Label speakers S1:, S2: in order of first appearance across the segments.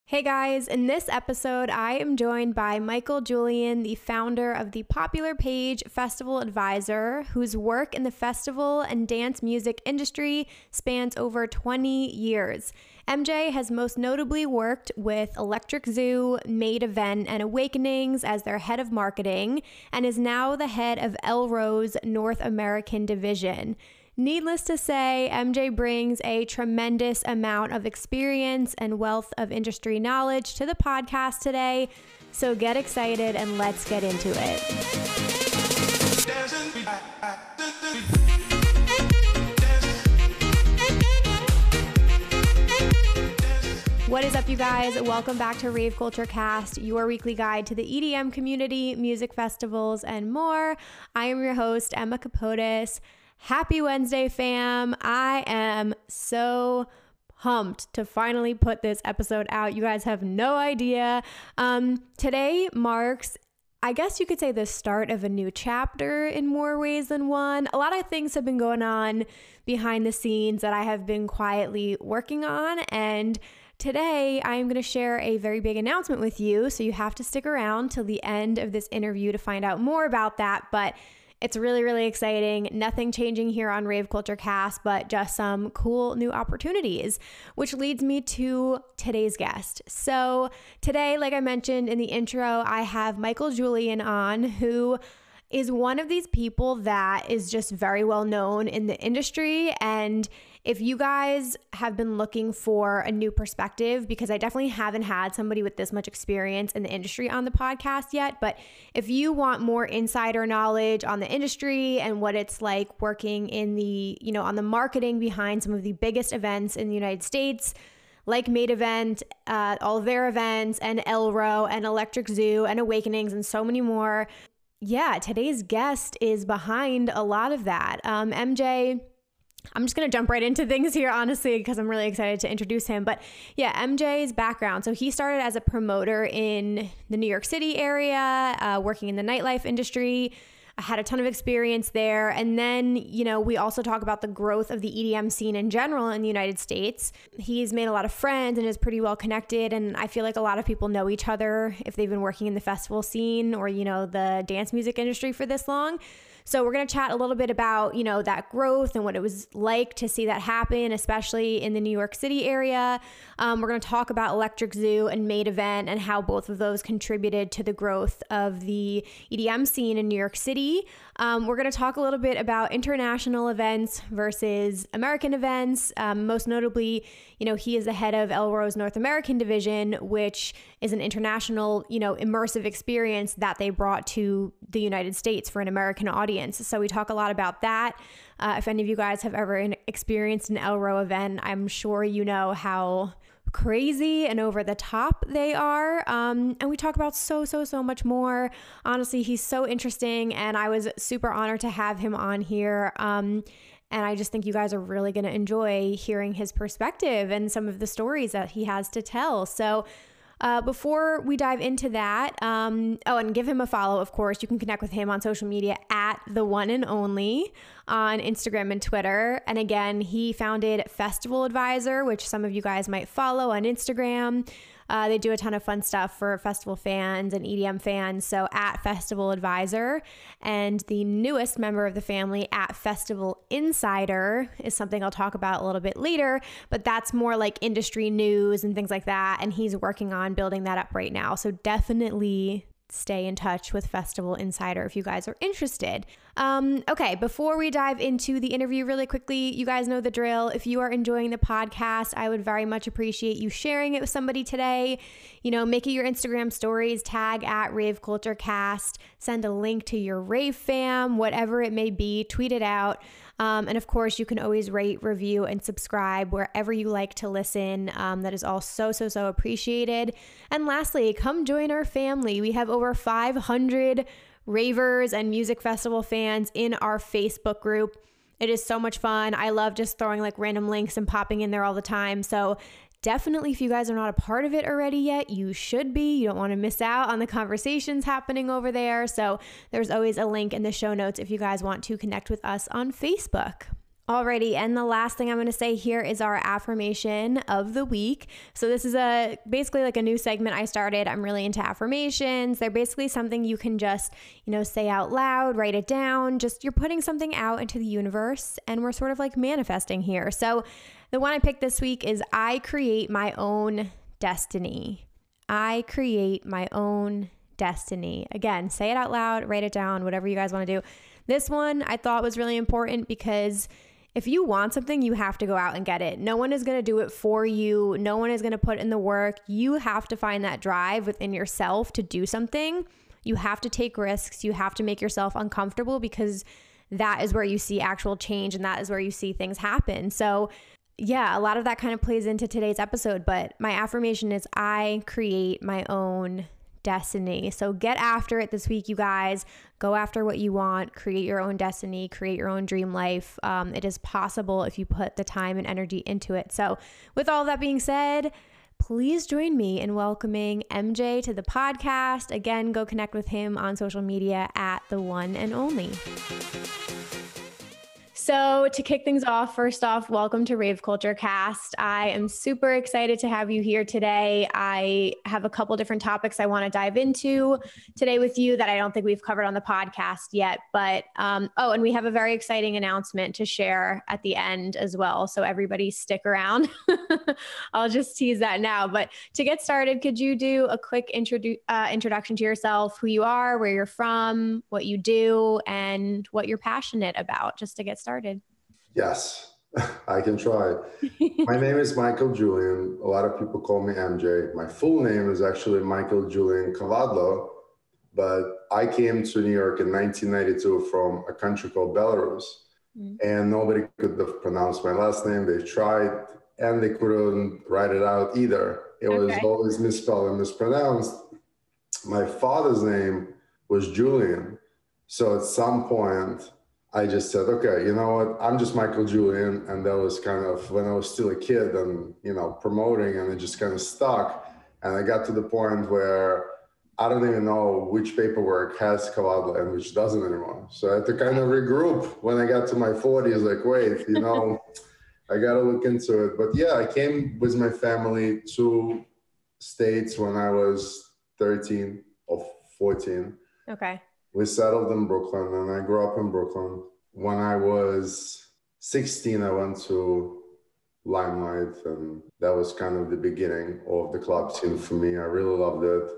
S1: Hey guys, in this episode, I am joined by Michael Julian, the founder of the popular page Festival Advisor, whose work in the festival and dance music industry spans over 20 years. MJ has most notably worked with Electric Zoo, Made Event, and Awakenings as their head of marketing, and is now the head of Elrose North American division. Needless to say, MJ brings a tremendous amount of experience and wealth of industry knowledge to the podcast today. So get excited and let's get into it. What is up, you guys? Welcome back to Rave Culture Cast, your weekly guide to the EDM community, music festivals, and more. I am your host, Emma Capotis. Happy Wednesday, fam. I am so pumped to finally put this episode out. You guys have no idea. Today marks, I guess you could say, the start of a new chapter in more ways than one. A lot of things have been going on behind the scenes that I have been quietly working on, and today I'm going to share a very big announcement with you, so you have to stick around till the end of this interview to find out more about that, but it's really, really exciting. Nothing changing here on Rave Culture Cast, but just some cool new opportunities, which leads me to today's guest. So today, like I mentioned in the intro, I have Michael Julian on, who is one of these people that is just very well known in the industry. And if you guys have been looking for a new perspective, because I definitely haven't had somebody with this much experience in the industry on the podcast yet, but if you want more insider knowledge on the industry and what it's like working in the, on the marketing behind some of the biggest events in the United States, like Made Event, all of their events, and Elro, and Electric Zoo, and Awakenings, and so many more. Yeah, today's guest is behind a lot of that. MJ, I'm just going to jump right into things here, honestly, because I'm really excited to introduce him. But yeah, MJ's background. So he started as a promoter in the New York City area, working in the nightlife industry. I had a ton of experience there. And then, we also talk about the growth of the EDM scene in general in the United States. He's made a lot of friends and is pretty well connected. And I feel like a lot of people know each other if they've been working in the festival scene or, the dance music industry for this long. So we're going to chat a little bit about, that growth and what it was like to see that happen, especially in the New York City area. We're going to talk about Electric Zoo and Made Event and how both of those contributed to the growth of the EDM scene in New York City. We're going to talk a little bit about international events versus American events. Most notably, he is the head of Elrose North American division, which is an international, immersive experience that they brought to the United States for an American audience. So we talk a lot about that. If any of you guys have ever experienced an Elro event, I'm sure you know how crazy and over the top they are. And we talk about so much more. Honestly, he's so interesting, and I was super honored to have him on here. And I just think you guys are really going to enjoy hearing his perspective and some of the stories that he has to tell. So before we dive into that, and give him a follow, of course. You can connect with him on social media at The One and Only on Instagram and Twitter. And again, he founded Festival Advisor, which some of you guys might follow on Instagram. They do a ton of fun stuff for festival fans and EDM fans. So at Festival Advisor, and the newest member of the family at Festival Insider is something I'll talk about a little bit later, but that's more like industry news and things like that. And he's working on building that up right now. So definitely stay in touch with Festival Insider if you guys are interested. Okay, before we dive into the interview really quickly, you guys know the drill. If you are enjoying the podcast, I would very much appreciate you sharing it with somebody today. Make it your Instagram stories, tag at Rave Culture Cast, send a link to your rave fam, whatever it may be, tweet it out. And of course, you can always rate, review, and subscribe wherever you like to listen. That is all so appreciated. And lastly, come join our family. We have over 500 ravers and music festival fans in our Facebook group. It is so much fun. I love just throwing like random links and popping in there all the time. So definitely, if you guys are not a part of it already yet, you should be. You don't want to miss out on the conversations happening over there. So there's always a link in the show notes if you guys want to connect with us on Facebook. Alrighty, and the last thing I'm going to say here is our affirmation of the week. So this is basically like a new segment I started. I'm really into affirmations. They're basically something you can just, say out loud, write it down. Just you're putting something out into the universe, and we're sort of like manifesting here. So the one I picked this week is I create my own destiny. I create my own destiny. Again, say it out loud, write it down, whatever you guys want to do. This one I thought was really important because if you want something, you have to go out and get it. No one is going to do it for you. No one is going to put in the work. You have to find that drive within yourself to do something. You have to take risks. You have to make yourself uncomfortable because that is where you see actual change and that is where you see things happen. So yeah, a lot of that kind of plays into today's episode, but my affirmation is I create my own destiny. So get after it this week, you guys. Go after what you want, create your own destiny, create your own dream life. It is possible if you put the time and energy into it. So with all that being said, please join me in welcoming MJ to the podcast. Again, go connect with him on social media at The One and Only. So to kick things off, first off, welcome to Rave Culture Cast. I am super excited to have you here today. I have a couple different topics I want to dive into today with you that I don't think we've covered on the podcast yet. But, and we have a very exciting announcement to share at the end as well. So everybody stick around. I'll just tease that now. But to get started, could you do a quick introduction to yourself, who you are, where you're from, what you do, and what you're passionate about, just to get started?
S2: Yes, I can try. My name is Michael Julian. A lot of people call me MJ. My full name is actually Michael Julian Kavadlo, but I came to New York in 1992 from a country called Belarus, and nobody could have pronounced my last name. They tried, and they couldn't write it out either. It was always misspelled and mispronounced. My father's name was Julian, so at some point, I just said, okay, you know what? I'm just Michael Julian. And that was kind of when I was still a kid and, promoting, and it just kind of stuck. And I got to the point where I don't even know which paperwork has Kavadlo and which doesn't anymore. So I had to kind of regroup when I got to my 40s, like, wait, I got to look into it. But yeah, I came with my family to States when I was 13 or 14.
S1: Okay.
S2: We settled in Brooklyn, and I grew up in Brooklyn. When I was 16, I went to Limelight, and that was kind of the beginning of the club scene for me. I really loved it.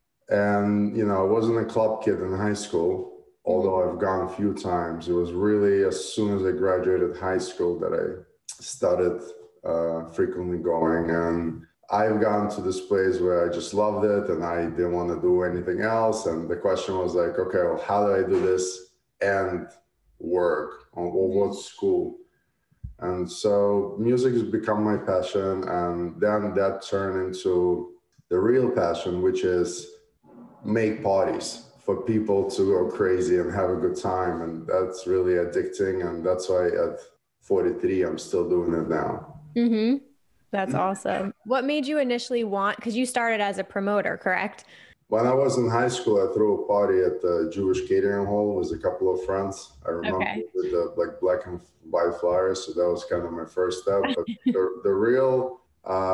S2: And, I wasn't a club kid in high school, although I've gone a few times. It was really as soon as I graduated high school that I started frequently going. And I've gotten to this place where I just loved it and I didn't want to do anything else. And the question was like, okay, well, how do I do this and work? Or what school? And so music has become my passion. And then that turned into the real passion, which is make parties for people to go crazy and have a good time. And that's really addicting. And that's why at 43, I'm still doing it now.
S1: Mm-hmm. That's awesome. What made you initially because you started as a promoter, correct?
S2: When I was in high school, I threw a party at the Jewish Catering Hall with a couple of friends. I remember with the black and white flyers. So that was kind of my first step. But the real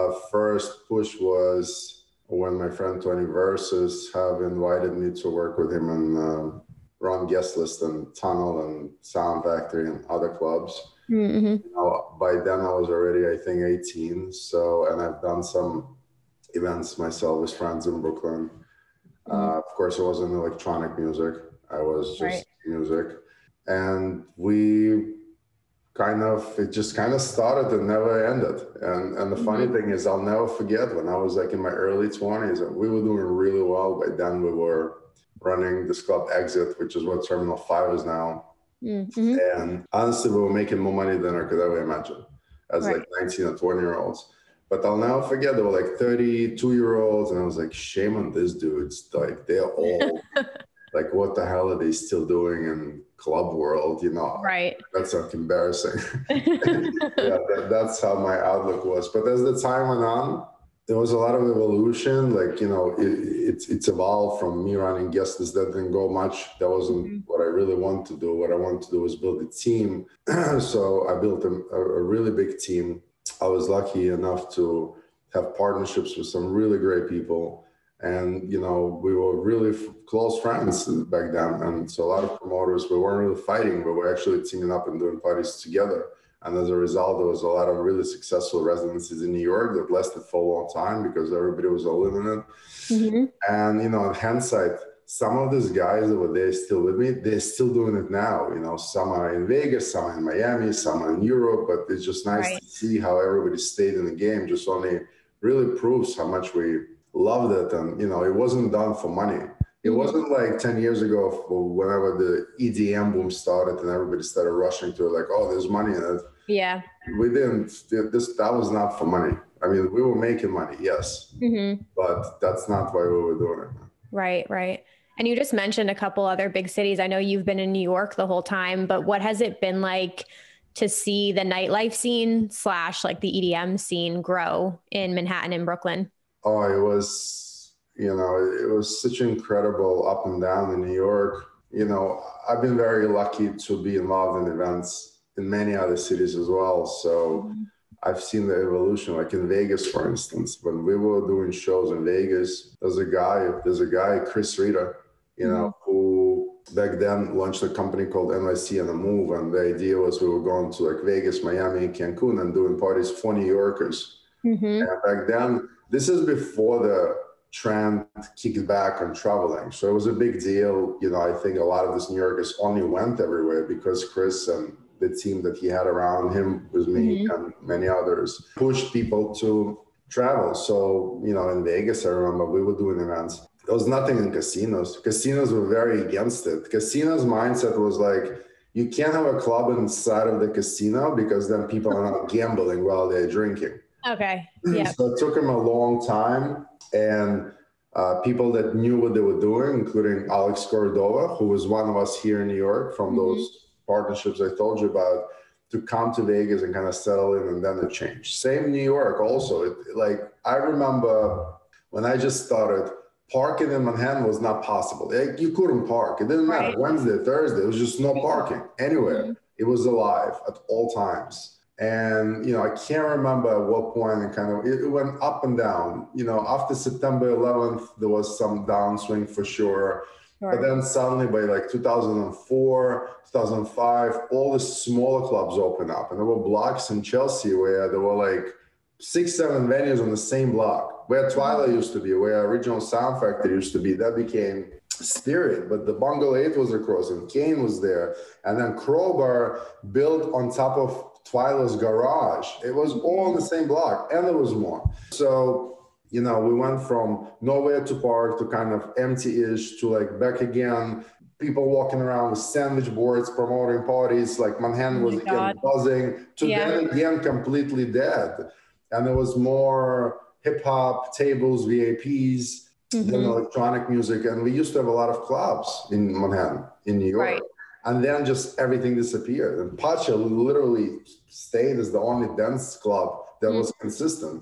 S2: first push was when my friend Tony Versus have invited me to work with him and run guest list and Tunnel and Sound Factory and other clubs. Mm-hmm. By then I was already, I think, 18. So, and I've done some events myself with friends in Brooklyn. Of course, it wasn't electronic music. I was just music. And it just kind of started and never ended. And the funny thing is, I'll never forget when I was like in my early 20s and we were doing really well. By then we were running this club Exit, which is what Terminal 5 is now. Mm-hmm. And honestly, we were making more money than I could ever imagine as like 19 or 20-year-olds. But I'll never forget, there were like 32-year-olds, and I was like, shame on these dudes. Like, they're all like, what the hell are they still doing in club world? Right. That's like embarrassing. Yeah, that's how my outlook was. But as the time went on, there was a lot of evolution. Like, it's evolved from me running guest list. That didn't go much. That wasn't what I really wanted to do. What I wanted to do was build a team. So I built a really big team. I was lucky enough to have partnerships with some really great people. And, we were really close friends back then. And so a lot of promoters, we weren't really fighting, but we're actually teaming up and doing parties together. And as a result, there was a lot of really successful residencies in New York that lasted for a long time because everybody was all in it. Mm-hmm. And, in hindsight, some of these guys that were there still with me, they're still doing it now. Some are in Vegas, some are in Miami, some are in Europe, but it's just nice to see how everybody stayed in the game. Just only really proves how much we loved it. And, it wasn't done for money. It wasn't like 10 years ago whenever the EDM boom started and everybody started rushing to it, like, oh, there's money in it.
S1: Yeah.
S2: We didn't, that was not for money. I mean, we were making money, yes, but that's not why we were doing it.
S1: Right. And you just mentioned a couple other big cities. I know you've been in New York the whole time, but what has it been like to see the nightlife scene / like the EDM scene grow in Manhattan and Brooklyn?
S2: Oh, it was, it was such incredible up and down in New York. I've been very lucky to be involved in events in many other cities as well. So I've seen the evolution, like in Vegas, for instance, when we were doing shows in Vegas, there's a guy, Chris Rita, who back then launched a company called NYC and a Move. And the idea was we were going to like Vegas, Miami, Cancun and doing parties for New Yorkers. And back then, this is before the trend kicked back on traveling. So it was a big deal. I think a lot of these New Yorkers only went everywhere because Chris and the team that he had around him with me and many others pushed people to travel. So, in Vegas, I remember we were doing events. There was nothing in casinos. Casinos were very against it. Casinos' mindset was like, you can't have a club inside of the casino because then people are not gambling while they're drinking.
S1: Okay. Yeah.
S2: So it took him a long time. And people that knew what they were doing, including Alex Cordova, who was one of us here in New York from those partnerships I told you about, to come to Vegas and kind of settle in, and then it changed. Same New York also. I remember when I just started, parking in Manhattan was not possible. You couldn't park. It didn't matter. Wednesday, Thursday, it was just no parking anywhere. It was alive at all times. And, I can't remember at what point it went up and down. After September 11th, there was some downswing for sure. But then suddenly by like 2004, 2005, all the smaller clubs opened up. And there were blocks in Chelsea where there were like 6-7 venues on the same block, where Twilight used to be, where Original Sound Factory used to be. That became Spirit, but the Bungalow 8 was across and Kane was there. And then Crowbar built on top of Twyla's garage. It was all on the same block, and there was more. So, we went from nowhere to park to kind of empty-ish to like back again. People walking around with sandwich boards, promoting parties, like Manhattan was again buzzing, to then again completely dead. And there was more hip-hop, tables, VIPs, then electronic music. And we used to have a lot of clubs in Manhattan, in New York. Right. And then just everything disappeared. And Pacha literally stayed as the only dance club that was consistent.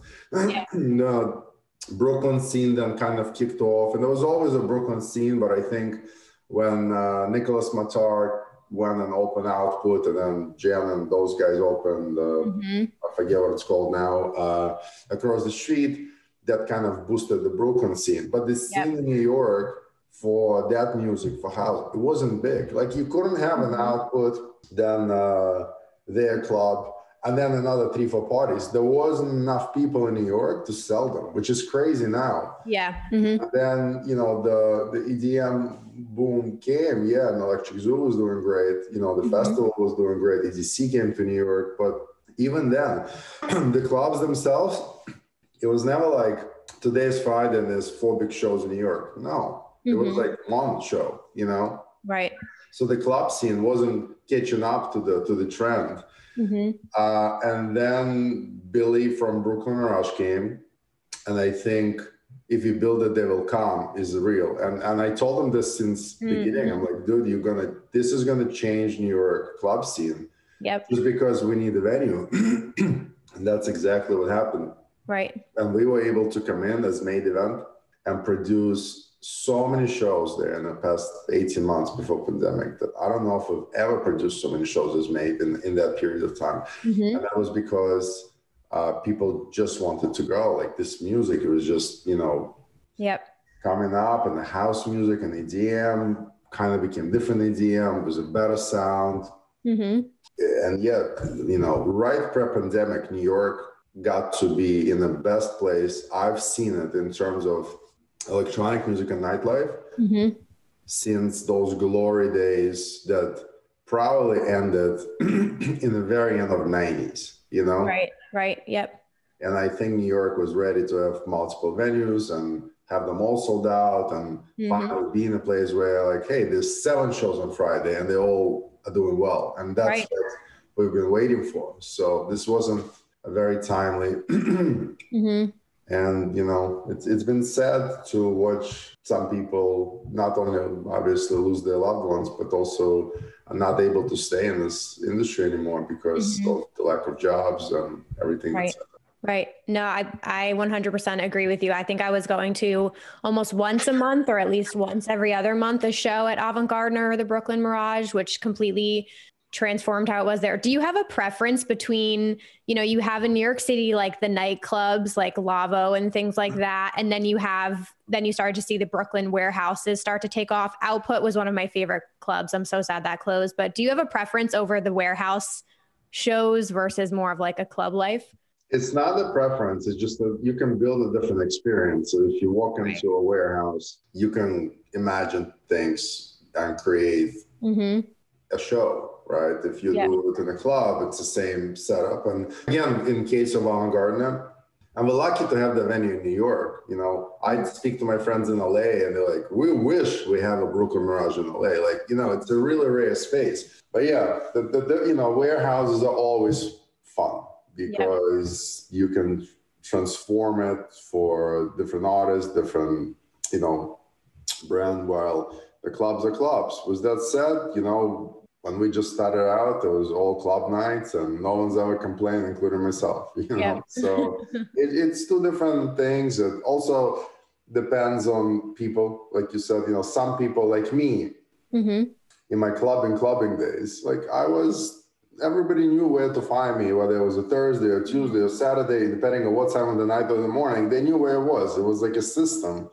S2: The Brooklyn scene then kind of kicked off. And there was always a Brooklyn scene, but I think when Nicholas Matar went and opened Output, and then Jen and those guys opened, I forget what it's called now, across the street, that kind of boosted the Brooklyn scene. But the scene in New York, for that music, for house, it wasn't big. Like you couldn't have an Output, then their club, and then another 3-4 parties. There wasn't enough people in New York to sell them, which is crazy now.
S1: Yeah.
S2: And then, the EDM boom came, and Electric Zoo was doing great. The festival was doing great. EDC came to New York. But even then, the clubs themselves, it was never like, today's Friday and there's 4 big shows in New York. No. It was like one show,
S1: Right.
S2: So the club scene wasn't catching up to the trend. And then Billy from Brooklyn Rush came, and I think if you build it, they will come is real. And I told him this since the beginning. I'm like, dude, this is gonna change New York club scene.
S1: Yep.
S2: Just because we need a venue, and that's exactly what happened.
S1: Right.
S2: And we were able to come in as main event and produce so many shows there in the past 18 months before pandemic that I don't know if we've ever produced so many shows as made in that period of time.
S1: Mm-hmm.
S2: And that was because people just wanted to go. Like this music, it was just,
S1: Yep.
S2: coming up, and the house music and EDM kind of became different EDM. It was a better sound.
S1: Mm-hmm.
S2: And yet, right pre-pandemic, New York got to be in the best place I've seen it in terms of electronic music and nightlife
S1: Mm-hmm.
S2: since those glory days that probably ended in the very end of the 90s,
S1: Right. Yep.
S2: And I think New York was ready to have multiple venues and have them all sold out and finally be in a place where like, hey, there's 7 shows on Friday and they all are doing well. And that's what we've been waiting for. So this wasn't a very timely and it's been sad to watch some people not only obviously lose their loved ones, but also are not able to stay in this industry anymore because of the lack of jobs and everything.
S1: Right. No, I 100% agree with you. I think I was going to almost once a month or at least once every other month, a show at Avant Garden or the Brooklyn Mirage, which completely transformed how it was there. Do you have a preference between, you have in New York City, like the nightclubs, like Lavo and things like that. And then you started to see the Brooklyn warehouses start to take off. Output was one of my favorite clubs. I'm so sad that closed, but do you have a preference over the warehouse shows versus more of like a club life?
S2: It's not a preference. It's just that you can build a different experience. So if you walk into a warehouse, you can imagine things and create a show, right? If you do it in a club, it's the same setup. And again, in case of Avant Garden, I'm lucky to have the venue in New York. I speak to my friends in LA and they're like, we wish we have a Brooklyn Mirage in LA. Like, it's a really rare space. But yeah, the warehouses are always fun because you can transform it for different artists, different, brand, while the clubs are clubs. With that said, when we just started out, it was all club nights and no one's ever complained, including myself, So it's 2 different things. It also depends on people. Like you said, some people like me in my clubbing days, like everybody knew where to find me, whether it was a Thursday or Tuesday or Saturday, depending on what time of the night or the morning, they knew where it was. It was like a system,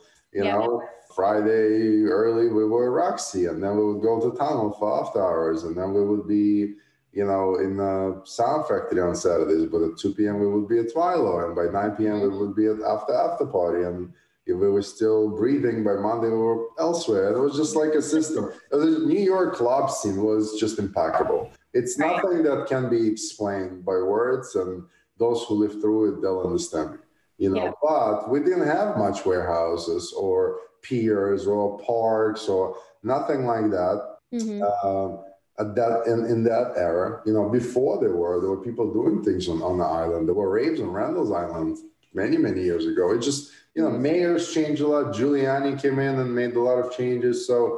S2: Friday early, we were at Roxy, and then we would go to Tunnel for after hours, and then we would be, in the Sound Factory on Saturdays, but at 2 p.m. we would be at Twilo, and by 9 p.m. we would be at after party, and if we were still breathing, by Monday we were elsewhere. And it was just like a system. The New York club scene was just impeccable. It's nothing that can be explained by words, and those who live through it, they'll understand it. But we didn't have much warehouses or piers or parks or nothing like that. At that in that era, before there were people doing things on the island. There were raves on Randall's Island many years ago. It just mayors changed a lot. Giuliani came in and made a lot of changes. So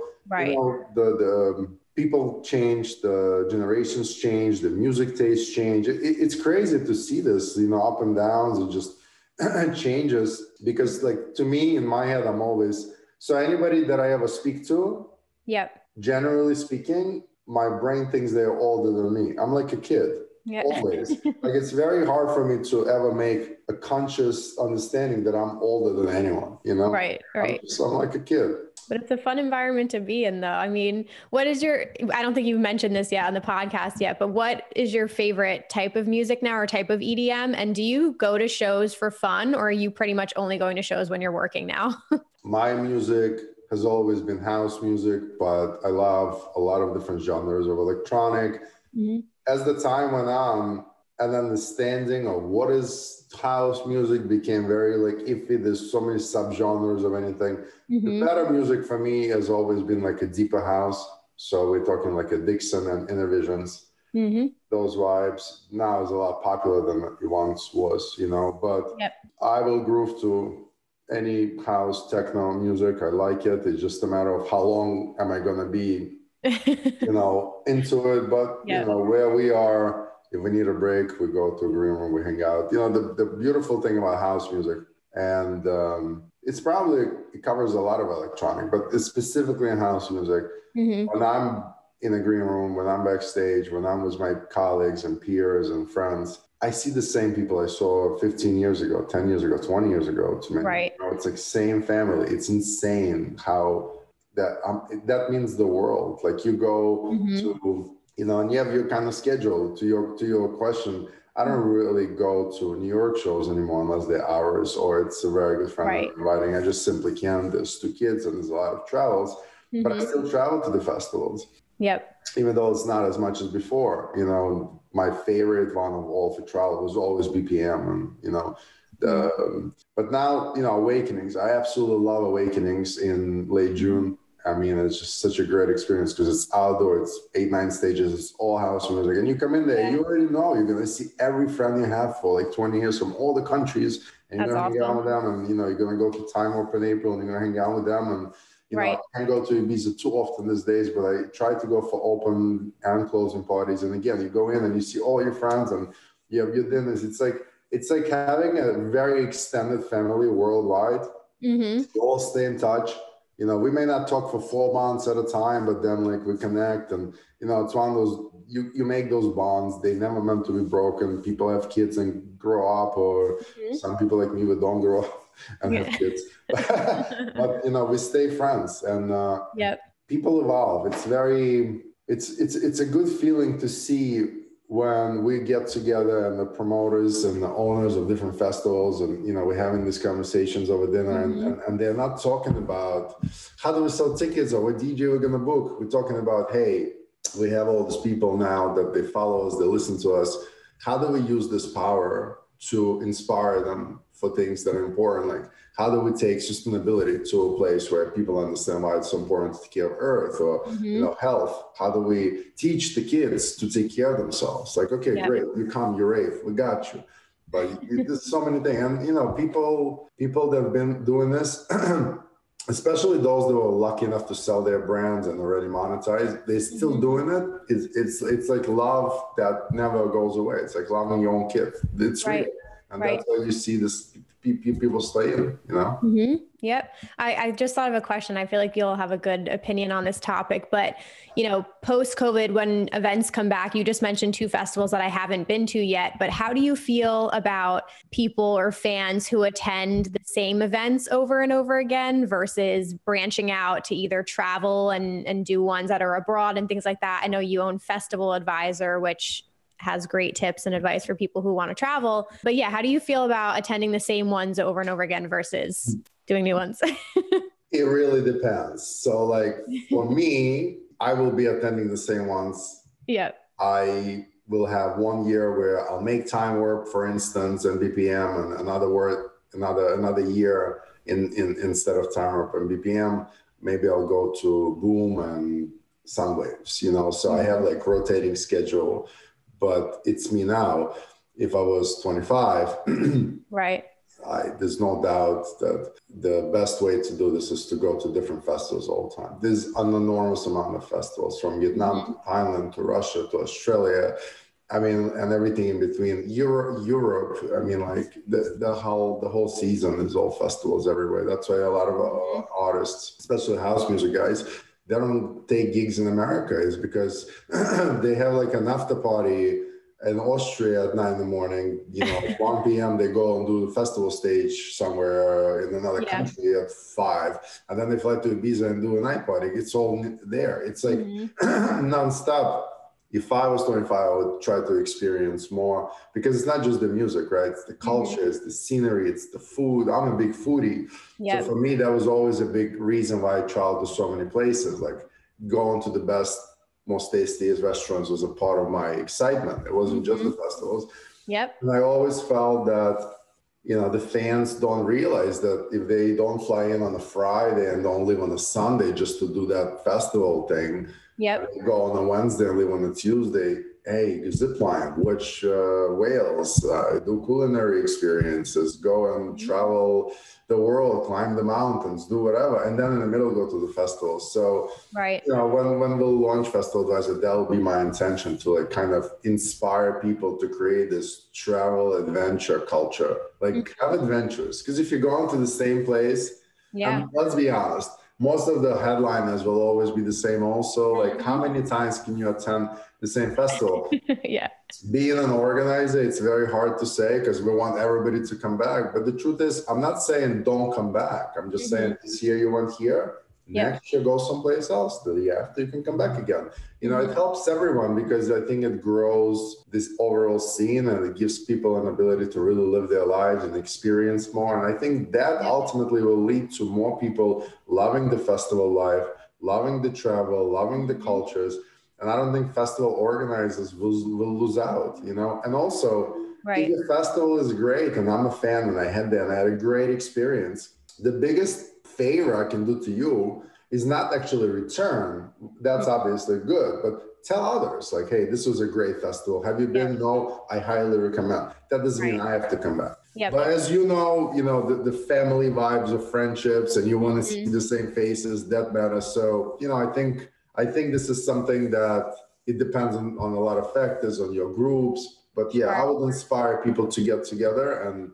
S2: the people changed, the generations changed, the music taste changed. It's crazy to see this, up and downs and just changes, because like to me in my head, I'm always, so anybody that I ever speak to, generally speaking, my brain thinks they're older than me. I'm like a kid. Always. Like it's very hard for me to ever make a conscious understanding that I'm older than anyone, Right. I'm like a kid.
S1: But it's a fun environment to be in, though. I mean, I don't think you've mentioned this yet on the podcast yet, but what is your favorite type of music now, or type of EDM? And do you go to shows for fun, or are you pretty much only going to shows when you're working now?
S2: My music has always been house music, but I love a lot of different genres of electronic. As the time went on, an understanding of what is house music became very like iffy. There's so many subgenres of anything. The better music for me has always been like a deeper house. So we're talking like a Dixon and Innervisions. Those vibes now is a lot popular than it once was, but I will groove to any house techno music. I like it. It's just a matter of how long am I going to be, into it. But, where we are If we need a break, we go to a green room, we hang out. You know, the beautiful thing about house music, and it covers a lot of electronic, but it's specifically in house music. When I'm in a green room, when I'm backstage, when I'm with my colleagues and peers and friends, I see the same people I saw 15 years ago, 10 years ago, 20 years ago. To me,
S1: Right.
S2: you know, it's like same family. It's insane how that means the world. Like you go to, you know, and you have your kind of schedule. To your question, I don't really go to New York shows anymore unless they're hours or it's a very good friend
S1: Right.
S2: I'm inviting. I just simply can't. There's 2 kids and there's a lot of travels, but I still travel to the festivals.
S1: Yep.
S2: Even though it's not as much as before. You know, my favorite one of all for travel was always BPM, and you know, but now, you know, Awakenings. I absolutely love Awakenings in late June. I mean, it's just such a great experience because it's outdoor. It's 8-9 stages. It's all house music, and you come in there, you already know you're gonna see every friend you have for like 20 years from all the countries, and you're gonna hang out with them, and you know, you're gonna go to Time Warp in April, and you're gonna hang out with them, and you know, I can't go to Ibiza too often these days, but I try to go for open and closing parties. And again, you go in and you see all your friends, and you have your dinners. It's like having a very extended family worldwide. You all stay in touch. You know, we may not talk for 4 months at a time, but then like we connect, and you know, it's one of those, you make those bonds. They never meant to be broken. People have kids and grow up, or some people like me that don't grow up and have kids. But you know, we stay friends, and people evolve. It's a good feeling to see when we get together and the promoters and the owners of different festivals, and you know, we're having these conversations over dinner, and they're not talking about how do we sell tickets or what DJ we're gonna book. We're talking about, hey, we have all these people now that they follow us, they listen to us. How do we use this power to inspire them for things that are important? Like, how do we take sustainability to a place where people understand why it's so important to take care of Earth, or you know, health? How do we teach the kids to take care of themselves? Like, okay, great, you come, you're Rafe, we got you. But there's so many things, and you know, people that have been doing this, especially those that were lucky enough to sell their brands and already monetize, they're still doing it. It's like love that never goes away. It's like loving your own kid. It's real. And that's why you see this people stay in, you know?
S1: Yep. I just thought of a question. I feel like you'll have a good opinion on this topic, but you know, post-COVID, when events come back, you just mentioned 2 festivals that I haven't been to yet, but how do you feel about people or fans who attend the same events over and over again versus branching out to either travel and do ones that are abroad and things like that? I know you own Festival Advisor, which has great tips and advice for people who want to travel. But yeah, how do you feel about attending the same ones over and over again versus doing new ones?
S2: It really depends. So like for me, I will be attending the same ones.
S1: Yeah.
S2: I will have 1 year where I'll make Time Warp, for instance, and BPM, and another year instead of Time Warp and BPM, maybe I'll go to Boom and Sunwaves, you know. So I have like rotating schedule. But it's me now. If I was 25,
S1: right,
S2: there's no doubt that the best way to do this is to go to different festivals all the time. There's an enormous amount of festivals, from Vietnam to Thailand to Russia to Australia. I mean, and everything in between. Europe. I mean, like the whole season is all festivals everywhere. That's why a lot of artists, especially house music guys, they don't take gigs in America, is because they have like an after party in Austria at 9 a.m. You know, 1 p.m. they go and do the festival stage somewhere in another country at 5, and then they fly to Ibiza and do a night party. It's all there. It's like nonstop. If I was 25, I would try to experience more, because it's not just the music, right? It's the culture, it's the scenery, it's the food. I'm a big foodie. So for me, that was always a big reason why I traveled to so many places. Like going to the best, most tastiest restaurants was a part of my excitement. It wasn't just the festivals. And I always felt that, you know, the fans don't realize that if they don't fly in on a Friday and don't leave on a Sunday just to do that festival thing, they go on a Wednesday and leave on a Tuesday, hey, zip line, watch whales, do culinary experiences, go and travel the world, climb the mountains, do whatever, and then in the middle go to the festival. So,
S1: Right.
S2: when we'll launch Festival Advisor, that'll be my intention to like kind of inspire people to create this travel adventure culture, like have adventures. Because if you're going to the same place, let's be honest, most of the headliners will always be the same also. Like how many times can you attend the same festival?
S1: Yeah.
S2: Being an organizer, it's very hard to say because we want everybody to come back. But the truth is, I'm not saying don't come back. I'm just saying this year you went here, next year go someplace else. The year after you can come back again. It helps everyone because I think it grows this overall scene and it gives people an ability to really live their lives and experience more. And I think that ultimately will lead to more people loving the festival life, loving the travel, loving the cultures. And I don't think festival organizers will lose out, And also, if the festival is great, and I'm a fan, and I had a great experience, the biggest favor I can do to you is not actually return. That's obviously good, but tell others, like, hey, this was a great festival. Have you been? No, I highly recommend. That doesn't mean I have to come back. But as you know, the family vibes of friendships, and you want to see the same faces, that matters. So, I think this is something that it depends on a lot of factors, on your groups. But I would inspire people to get together and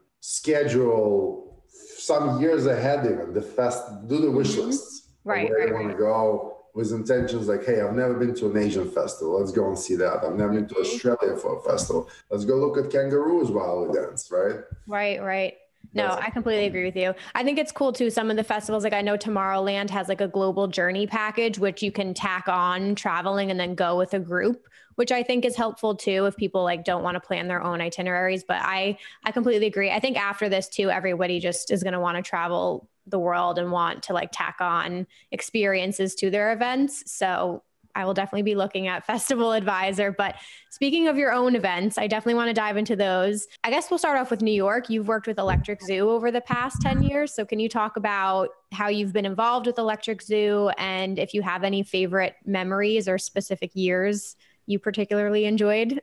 S2: schedule some years ahead even do the wish lists. Where you want to go with intentions like, hey, I've never been to an Asian festival. Let's go and see that. I've never been to Australia for a festival. Let's go look at kangaroos while we dance, right?
S1: Right. No, I completely agree with you. I think it's cool too. Some of the festivals, like I know Tomorrowland has like a global journey package, which you can tack on traveling and then go with a group, which I think is helpful too if people like don't want to plan their own itineraries. But I completely agree. I think after this too, everybody just is going to want to travel the world and want to like tack on experiences to their events. So I will definitely be looking at Festival Advisor. But speaking of your own events, I definitely want to dive into those. I guess we'll start off with New York. You've worked with Electric Zoo over the past 10 years. So can you talk about how you've been involved with Electric Zoo and if you have any favorite memories or specific years you particularly enjoyed?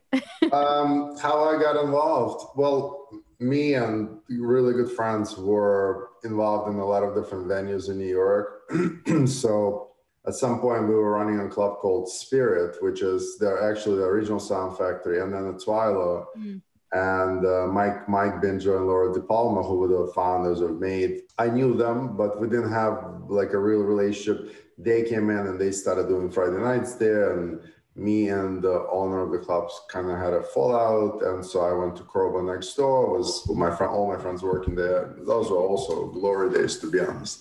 S2: How I got involved? Well, me and really good friends were involved in a lot of different venues in New York. So at some point, we were running a club called Spirit, which is actually the original Sound Factory, and then the Twilo. And Mike Binger and Laura De Palma, who were the founders of Made. I knew them, but we didn't have like a real relationship. They came in and they started doing Friday nights there, and me and the owner of the clubs kind of had a fallout. And so I went to Kroger next door. Was all my friends working there. Those were also glory days, to be honest.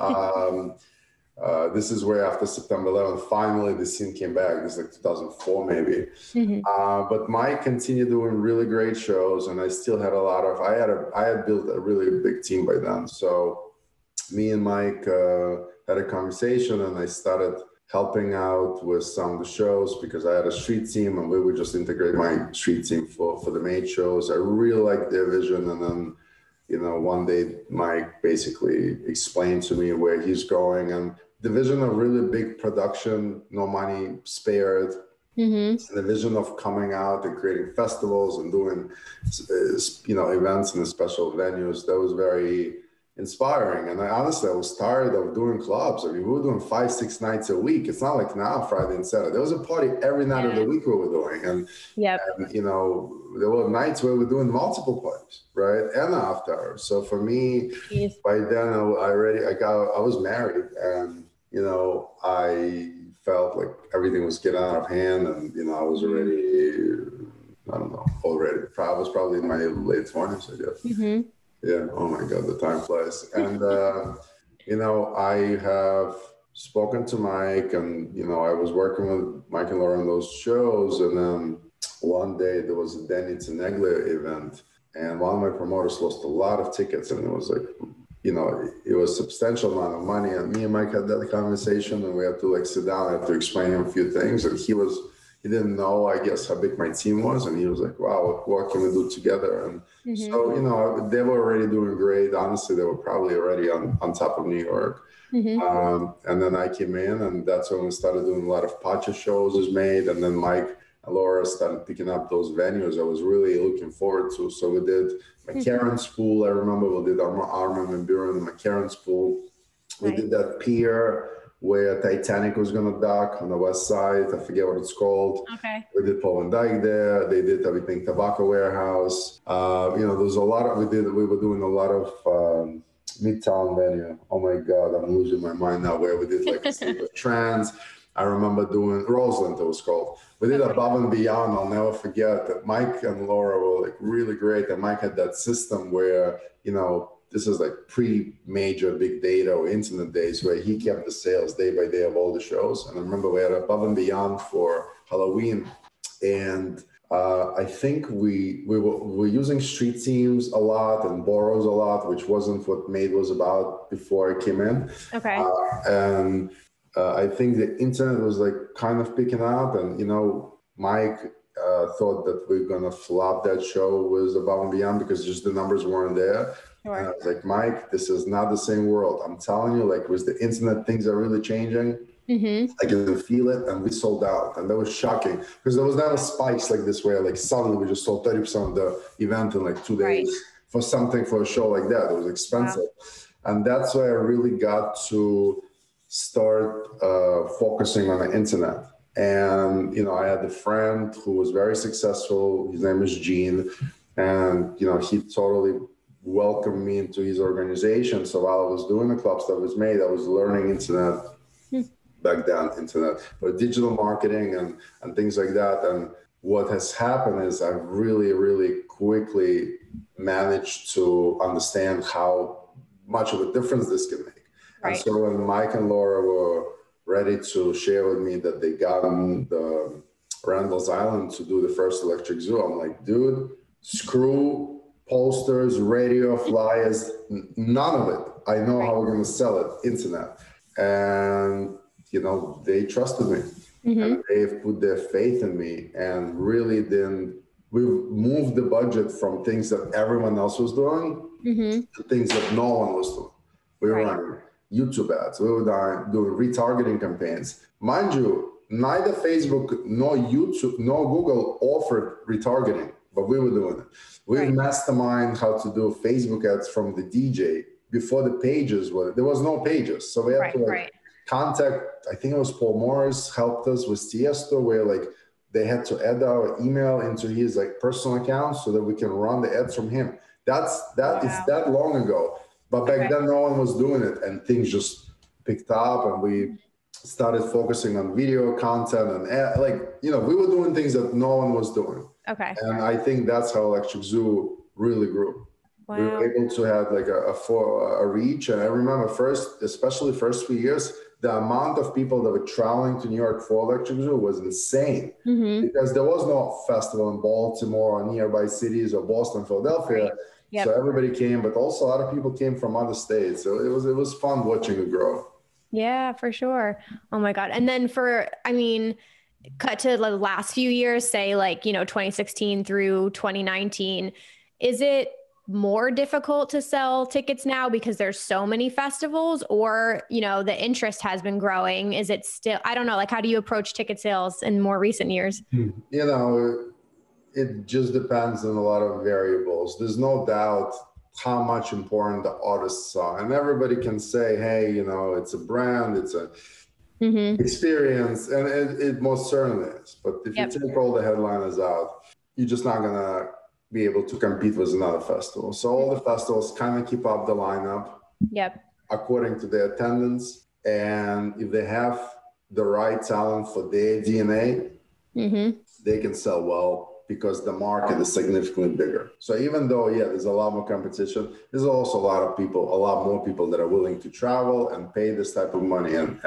S2: This is where after September 11th, finally the scene came back. This is like 2004 maybe. But Mike continued doing really great shows, and I still had I had built a really big team by then. So me and Mike had a conversation, and I started helping out with some of the shows because I had a street team, and we would just integrate my street team for the Made shows. I really liked their vision, and then one day Mike basically explained to me where he's going, and the vision of really big production, no money spared, and the vision of coming out and creating festivals and doing, events in the special venues. That was very inspiring. And I was tired of doing clubs. I mean, we were doing 5-6 nights a week. It's not like now, Friday and Saturday. There was a party every night of the week we were doing. And, there were nights where we were doing multiple parties, right? And after hours. So for me, by then I was married, and, I felt like everything was getting out of hand, and, I was already, I was probably in my late 20s, I guess. Yeah. Oh my God, the time flies. And, I have spoken to Mike, and, I was working with Mike and Laura on those shows. And then one day there was a Danny Teneglia event, and one of my promoters lost a lot of tickets, and it was like, it was a substantial amount of money. And me and Mike had that conversation, and we had to sit down. I had to explain him a few things. And he didn't know, I guess, how big my team was. And he was like, wow, what can we do together? And so, they were already doing great. Honestly, they were probably already on top of New York. And then I came in, and that's when we started doing a lot of Pacha shows as Made. And then Mike and Laura started picking up those venues I was really looking forward to. So we did McCarran's Pool. I remember we did Armin van Buuren, McCarran's Pool. We did that pier where Titanic was going to dock on the west side. I forget what it's called.
S1: Okay.
S2: We did Paul van Dyke there. They did, I think, Tobacco Warehouse. There was a lot of, we were doing a lot of Midtown venue. Oh my God, I'm losing my mind now, where we did like a Silver Trans. I remember doing Roseland, it was called. We did Above and Beyond. I'll never forget that Mike and Laura were like really great. And Mike had that system where, this is like pre-major big data or internet days, where he kept the sales day by day of all the shows. And I remember we had Above and Beyond for Halloween. And I think we were using Street Teams a lot and Boros a lot, which wasn't what Made was about before I came in.
S1: Okay.
S2: I think the internet was like kind of picking up, and Mike thought that we are gonna flop that show with Above and Beyond because just the numbers weren't there. Sure. And I was like, Mike, this is not the same world. I'm telling you, like with the internet, things are really changing. Mm-hmm. I can feel it, and we sold out, and that was shocking because there was never spikes like this where like suddenly we just sold 30% of the event in like 2 days for a show like that. It was expensive, and that's why I really got to start focusing on the internet. And I had a friend who was very successful. His name is Gene, and he totally welcomed me into his organization. So while I was doing the club stuff with Made, I was learning internet. Back then, internet, but digital marketing and things like that. And what has happened is I've really, really quickly managed to understand how much of a difference this can make. Right. And so when Mike and Laura were ready to share with me that they got on the Randall's Island to do the first Electric Zoo, I'm like, dude, screw posters, radio, flyers, none of it. I know how we're going to sell it, internet. And they trusted me, and they've put their faith in me, and really we've moved the budget from things that everyone else was doing to things that no one was doing. We were running YouTube ads. We were doing retargeting campaigns. Mind you, neither Facebook, nor YouTube, nor Google offered retargeting, but we were doing it. We mastermind how to do Facebook ads from the DJ before the pages were. There was no pages, so we had to contact, I think it was Paul Morris helped us with Tiesto, where like they had to add our email into his like personal account so that we can run the ads from him. That is that long ago, but back then no one was doing it, and things just picked up, and we started focusing on video content and we were doing things that no one was doing. Okay. And I think that's how Electric Zoo really grew. Wow. We were able to have like a reach, and I remember especially first few years, the amount of people that were traveling to New York for Electric Zoo was insane because there was no festival in Baltimore or nearby cities or Boston, Philadelphia. Right. Yep. So everybody came, but also a lot of people came from other states. So it was fun watching it grow.
S1: Yeah, for sure. Oh my God. And then cut to the last few years, say 2016 through 2019, is it more difficult to sell tickets now because there's so many festivals, or, the interest has been growing? Is it still, I don't know, how do you approach ticket sales in more recent years?
S2: It just depends on a lot of variables. There's no doubt how much important the artists are, and everybody can say, hey, it's a brand, it's a experience, and it most certainly is. But if you take all the headliners out, you're just not going to be able to compete with another festival. So all the festivals kind of keep up the lineup according to their attendance. And if they have the right talent for their DNA, they can sell well because the market is significantly bigger. So even though, there's a lot more competition, there's also a lot more people that are willing to travel and pay this type of money and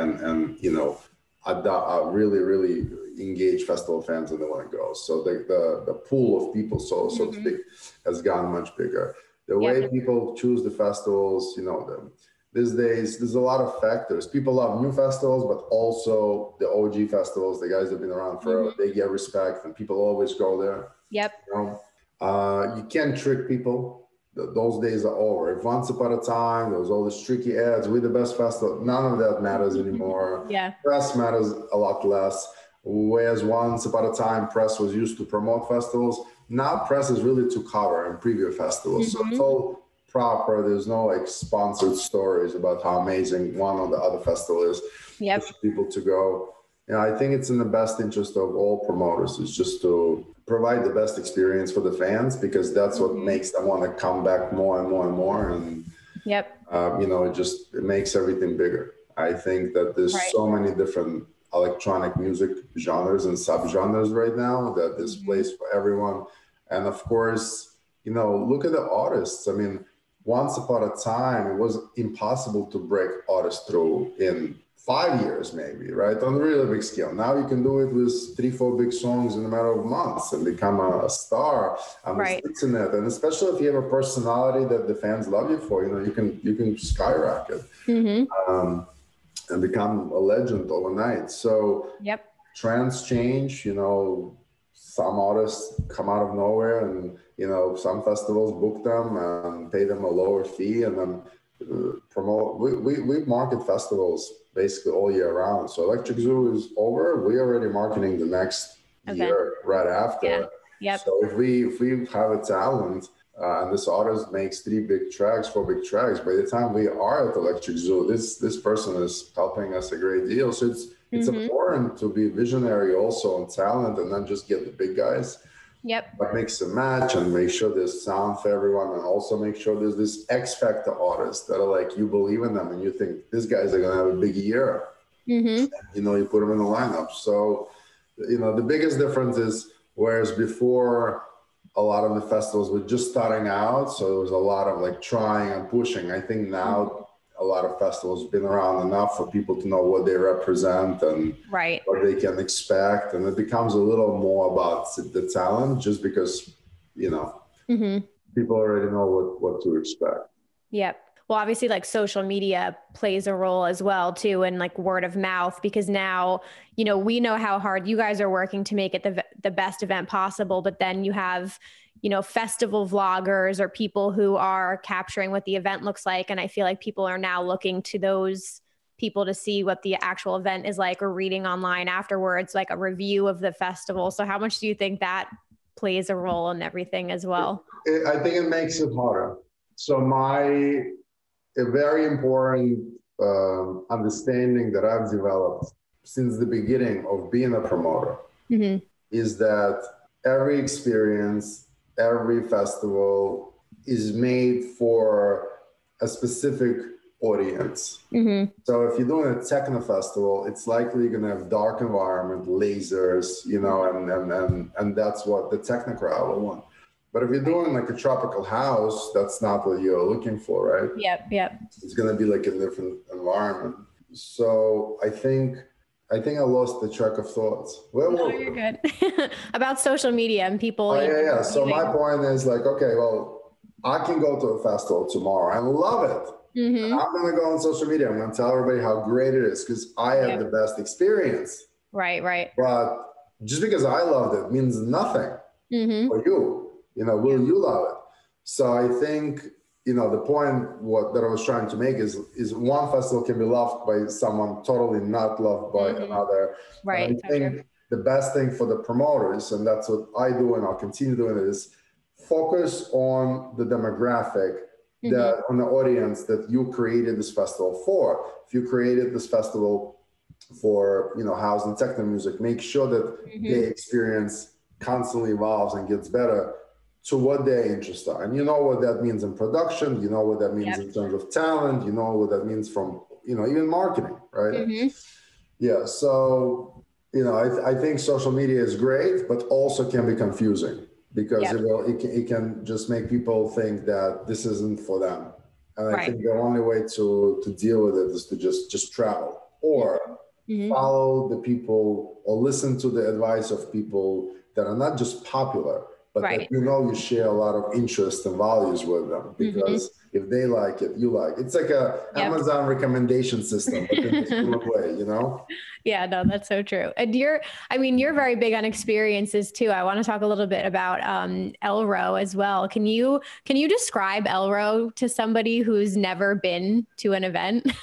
S2: really, really engaged festival fans, and they want to go. So the pool of people, so to speak, has gotten much bigger. The way people choose the festivals, these days, there's a lot of factors. People love new festivals, but also the OG festivals, the guys that have been around forever, they get respect, and people always go there. Yep. You can't trick people. Those days are over. If once upon a time, there was all these tricky ads, we're the best festival. None of that matters anymore. Press matters a lot less. Whereas once upon a time, press was used to promote festivals. Now press is really to cover and preview festivals. So it's all proper. There's no like sponsored stories about how amazing one or the other festival is.
S1: Yep.
S2: For people to go. I think it's in the best interest of all promoters is just to provide the best experience for the fans, because that's what makes them want to come back more and more and more. And, it makes everything bigger. I think that there's so many different electronic music genres and subgenres right now that there's place for everyone. And of course, look at the artists. I mean, once upon a time, it was impossible to break artists through in 5 years, maybe, right? On a really big scale. Now you can do it with 3-4 big songs in a matter of months and become a star on the internet. And especially if you have a personality that the fans love you for, you can skyrocket and become a legend overnight. So trends change. Some artists come out of nowhere, and some festivals book them and pay them a lower fee, and then promote. We market festivals basically all year round. So Electric Zoo is over. We're already marketing the next year right after. So if we have a talent and this artist makes 4 big tracks, by the time we are at Electric Zoo, this person is helping us a great deal. So it's important to be visionary also on talent and not just get the big guys. But mix and match and make sure there's sound for everyone, and also make sure there's this X factor artists that are like, you believe in them and you think these guys are going to have a big year. You put them in the lineup. So, the biggest difference is, whereas before a lot of the festivals were just starting out, so there was a lot of like trying and pushing. I think now a lot of festivals have been around enough for people to know what they represent and what they can expect. And it becomes a little more about the talent, just because, people already know what to expect.
S1: Well, obviously like social media plays a role as well too. And like word of mouth, because now, we know how hard you guys are working to make it the best event possible, but then you have festival vloggers or people who are capturing what the event looks like. And I feel like people are now looking to those people to see what the actual event is like, or reading online afterwards, like a review of the festival. So how much do you think that plays a role in everything as well?
S2: I think it makes it harder. So a very important understanding that I've developed since the beginning of being a promoter is that every experience, every festival is made for a specific audience. So if you're doing a techno festival, it's likely you're going to have dark environment, lasers, and that's what the techno crowd will want. But if you're doing like a tropical house, that's not what you're looking for, right? It's going to be like a different environment. So I think I lost the track of thoughts.
S1: No, you're good. About social media and people.
S2: So my point is like, okay, well, I can go to a festival tomorrow and love it. And I'm going to go on social media. I'm going to tell everybody how great it is because I had the best experience.
S1: Right.
S2: But just because I loved it means nothing for you. Will you love it? So I think, the point that I was trying to make is one festival can be loved by someone totally not loved by another.
S1: Right.
S2: I think the best thing for the promoters, and that's what I do and I'll continue doing it, is focus on the demographic, that on the audience that you created this festival for. If you created this festival for, house and techno music, make sure that the experience constantly evolves and gets better to what their interests are. And you know what that means in production, you know what that means in terms of talent, you know what that means from, even marketing, right? So, I think social media is great, but also can be confusing because it can just make people think that this isn't for them. And I think the only way to deal with it is to just travel or follow the people or listen to the advice of people that are not just popular, but that you share a lot of interest and values with them, because If they like it, you like it. It's like a Amazon recommendation system, but in a different way, you know?
S1: Yeah, no, that's so true. And you're very big on experiences too. I want to talk a little bit about Elro as well. Can you describe Elro to somebody who's never been to an event?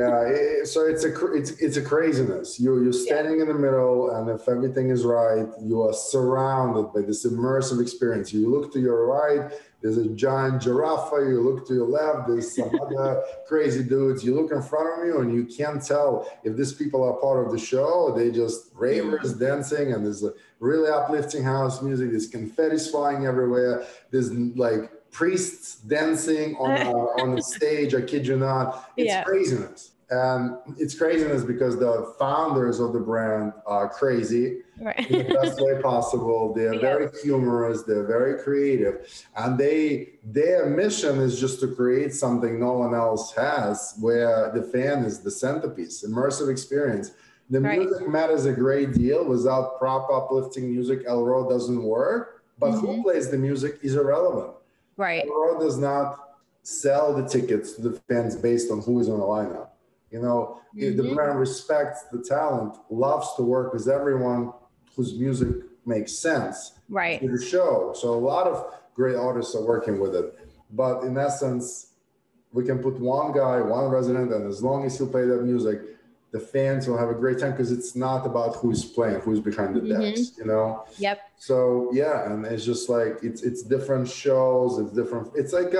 S2: So it's a craziness. You're standing in the middle, and if everything is right, you are surrounded by this immersive experience. You look to your right, there's a giant giraffe. You look to your left, there's some other crazy dudes. You look in front of you, and you can't tell if these people are part of the show or they just ravers dancing. And there's a really uplifting house music. There's confetti's flying everywhere. There's like priests dancing on the stage. I kid you not. It's craziness. And it's craziness because the founders of the brand are crazy in the best way possible. They're very humorous. They're very creative. And their mission is just to create something no one else has, where the fan is the centerpiece, immersive experience. The music matters a great deal. Without proper uplifting music, Elro doesn't work. But who plays the music is irrelevant.
S1: Right.
S2: Elro does not sell the tickets to the fans based on who is on the lineup. You know, the brand respects the talent, loves to work with everyone whose music makes sense to the show. So a lot of great artists are working with it. But in essence, we can put one guy, one resident, and as long as he'll play that music, the fans will have a great time, because it's not about who's playing, who's behind the decks, you know?
S1: Yep.
S2: So, and it's just like, it's different shows, it's different. It's like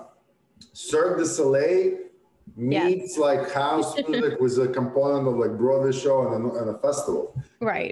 S2: Cirque du Soleil meets like house music with a component of like Broadway show and a festival.
S1: Right.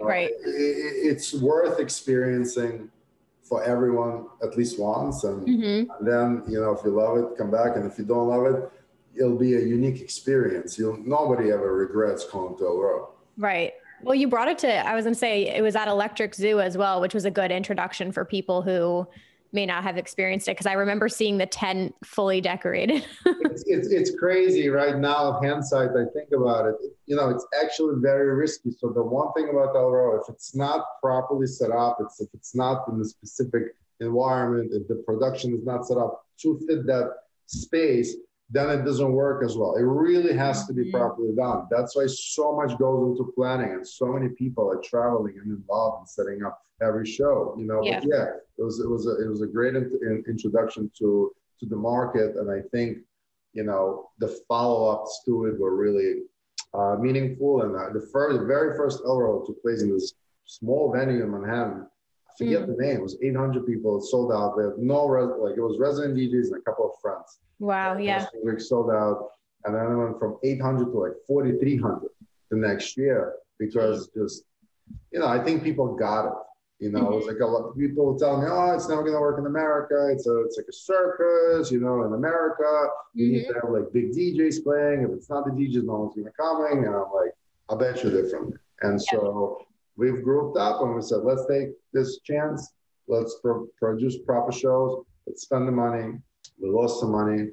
S2: It's worth experiencing for everyone at least once. And then, you know, if you love it, come back. And if you don't love it, it'll be a unique experience. Nobody ever regrets going to Elro.
S1: Right. Well, you brought it to, I was going to say, it was at Electric Zoo as well, which was a good introduction for people who may not have experienced it, because I remember seeing the tent fully decorated.
S2: it's crazy right now. Hindsight, I think about it. You know, it's actually very risky. So the one thing about Elro, if it's not properly set up, if it's not in the specific environment, if the production is not set up to fit that space, then it doesn't work as well. It really has to be properly done. That's why so much goes into planning, and so many people are traveling and involved in setting up every show. You know, but it was a great introduction to the market, and I think, you know, the follow-ups to it were really meaningful. And the very first Elro took place in this small venue in Manhattan. I forget the name. It was 800 people. It sold out. They had it was resident DJs and a couple of friends.
S1: Wow. Yeah.
S2: We sold out, and then it went from 800 to like 4,300 the next year, because just, you know, I think people got it. You know, it was like a lot of people tell me, oh, it's never going to work in America. It's like a circus, you know, in America. You need to have like big DJs playing. If it's not the DJs, no one's going to come in. And I'm like, I'll bet you differently. And so we've grouped up and we said, let's take this chance. Let's produce proper shows. Let's spend the money. We lost some money,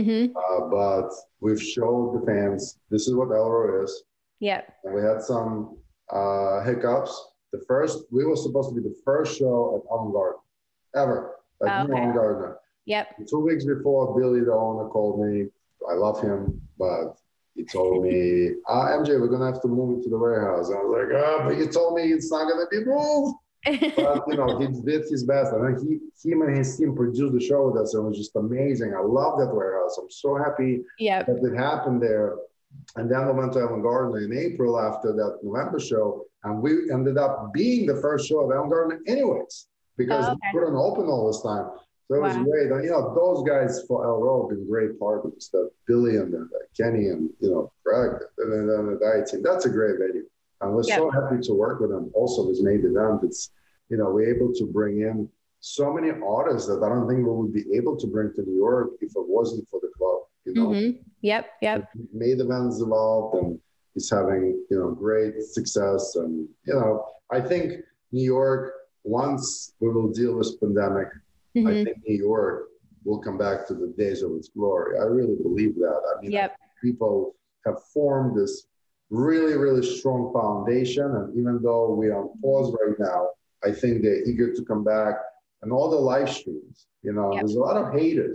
S2: but we've showed the fans this is what Elro is.
S1: Yep.
S2: And we had some hiccups. We were supposed to be the first show at Avant Garden ever, like Avant Garden.
S1: Yep.
S2: 2 weeks before, Billy, the owner, called me. I love him, but he told me, MJ, we're gonna have to move into the warehouse. And I was like, but you told me it's not gonna be moved. But you know, he did his best, and then him and his team produced the show with us. It was just amazing. I love that warehouse. I'm so happy that it happened there. And then we went to Avant Garden in April after that November show, and we ended up being the first show at Avant Garden anyways, because we couldn't open all this time. So it was great. And, you know, those guys for Elro have been great partners, that Billy and Kenny and, you know, Greg and then the Diet team. That's a great venue. And we're so happy to work with them. Also, with Made Event, it's, you know, we're able to bring in so many artists that I don't think we would be able to bring to New York if it wasn't for the club, you know?
S1: Yep.
S2: Made Events involved, and he's having, you know, great success. And, you know, I think New York, once we will deal with pandemic, I think New York will come back to the days of its glory. I really believe that. I mean, people have formed this really, really strong foundation. And even though we are on pause right now, I think they're eager to come back. And all the live streams, you know, there's a lot of haters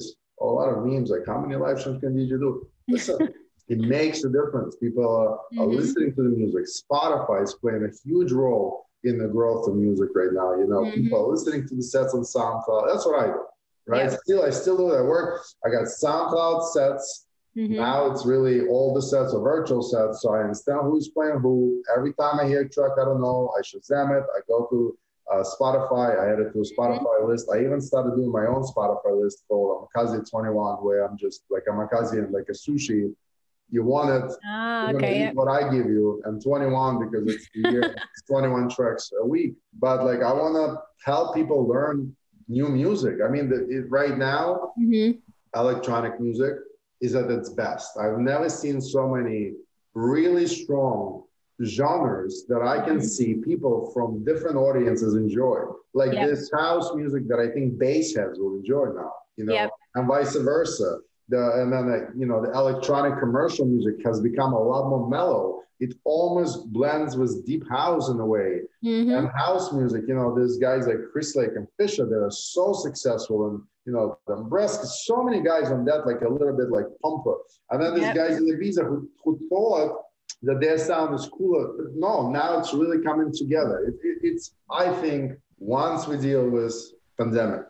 S2: a lot of memes like, how many live streams can DJ do? Listen, it makes a difference. People are listening to the music. Spotify is playing a huge role in the growth of music right now. You know, people are listening to the sets on SoundCloud. That's what I do, right? I still do that work. I got SoundCloud sets. Now it's really all the sets are virtual sets. So I understand who's playing who. Every time I hear a track, I don't know, I Shazam it. I go to Spotify. I add it to a Spotify list. I even started doing my own Spotify list called Amakazi 21, where I'm just like Amakazi and like a sushi. You want it, you're gonna eat what I give you, and 21 because it's the year, it's 21 tracks a week. But like, I want to help people learn new music. I mean, right now, electronic music is at its best. I've never seen so many really strong genres that I can see people from different audiences enjoy. Like this house music that I think bass heads will enjoy now, you know, and vice versa. And then, the electronic commercial music has become a lot more mellow. It almost blends with deep house in a way. And house music, there's guys like Chris Lake and Fisher that are so successful, and Dombreska, so many guys on that, like a little bit like Pumper. And then there's guys in Ibiza who thought that their sound is cooler. No, now it's really coming together. It's I think once we deal with pandemic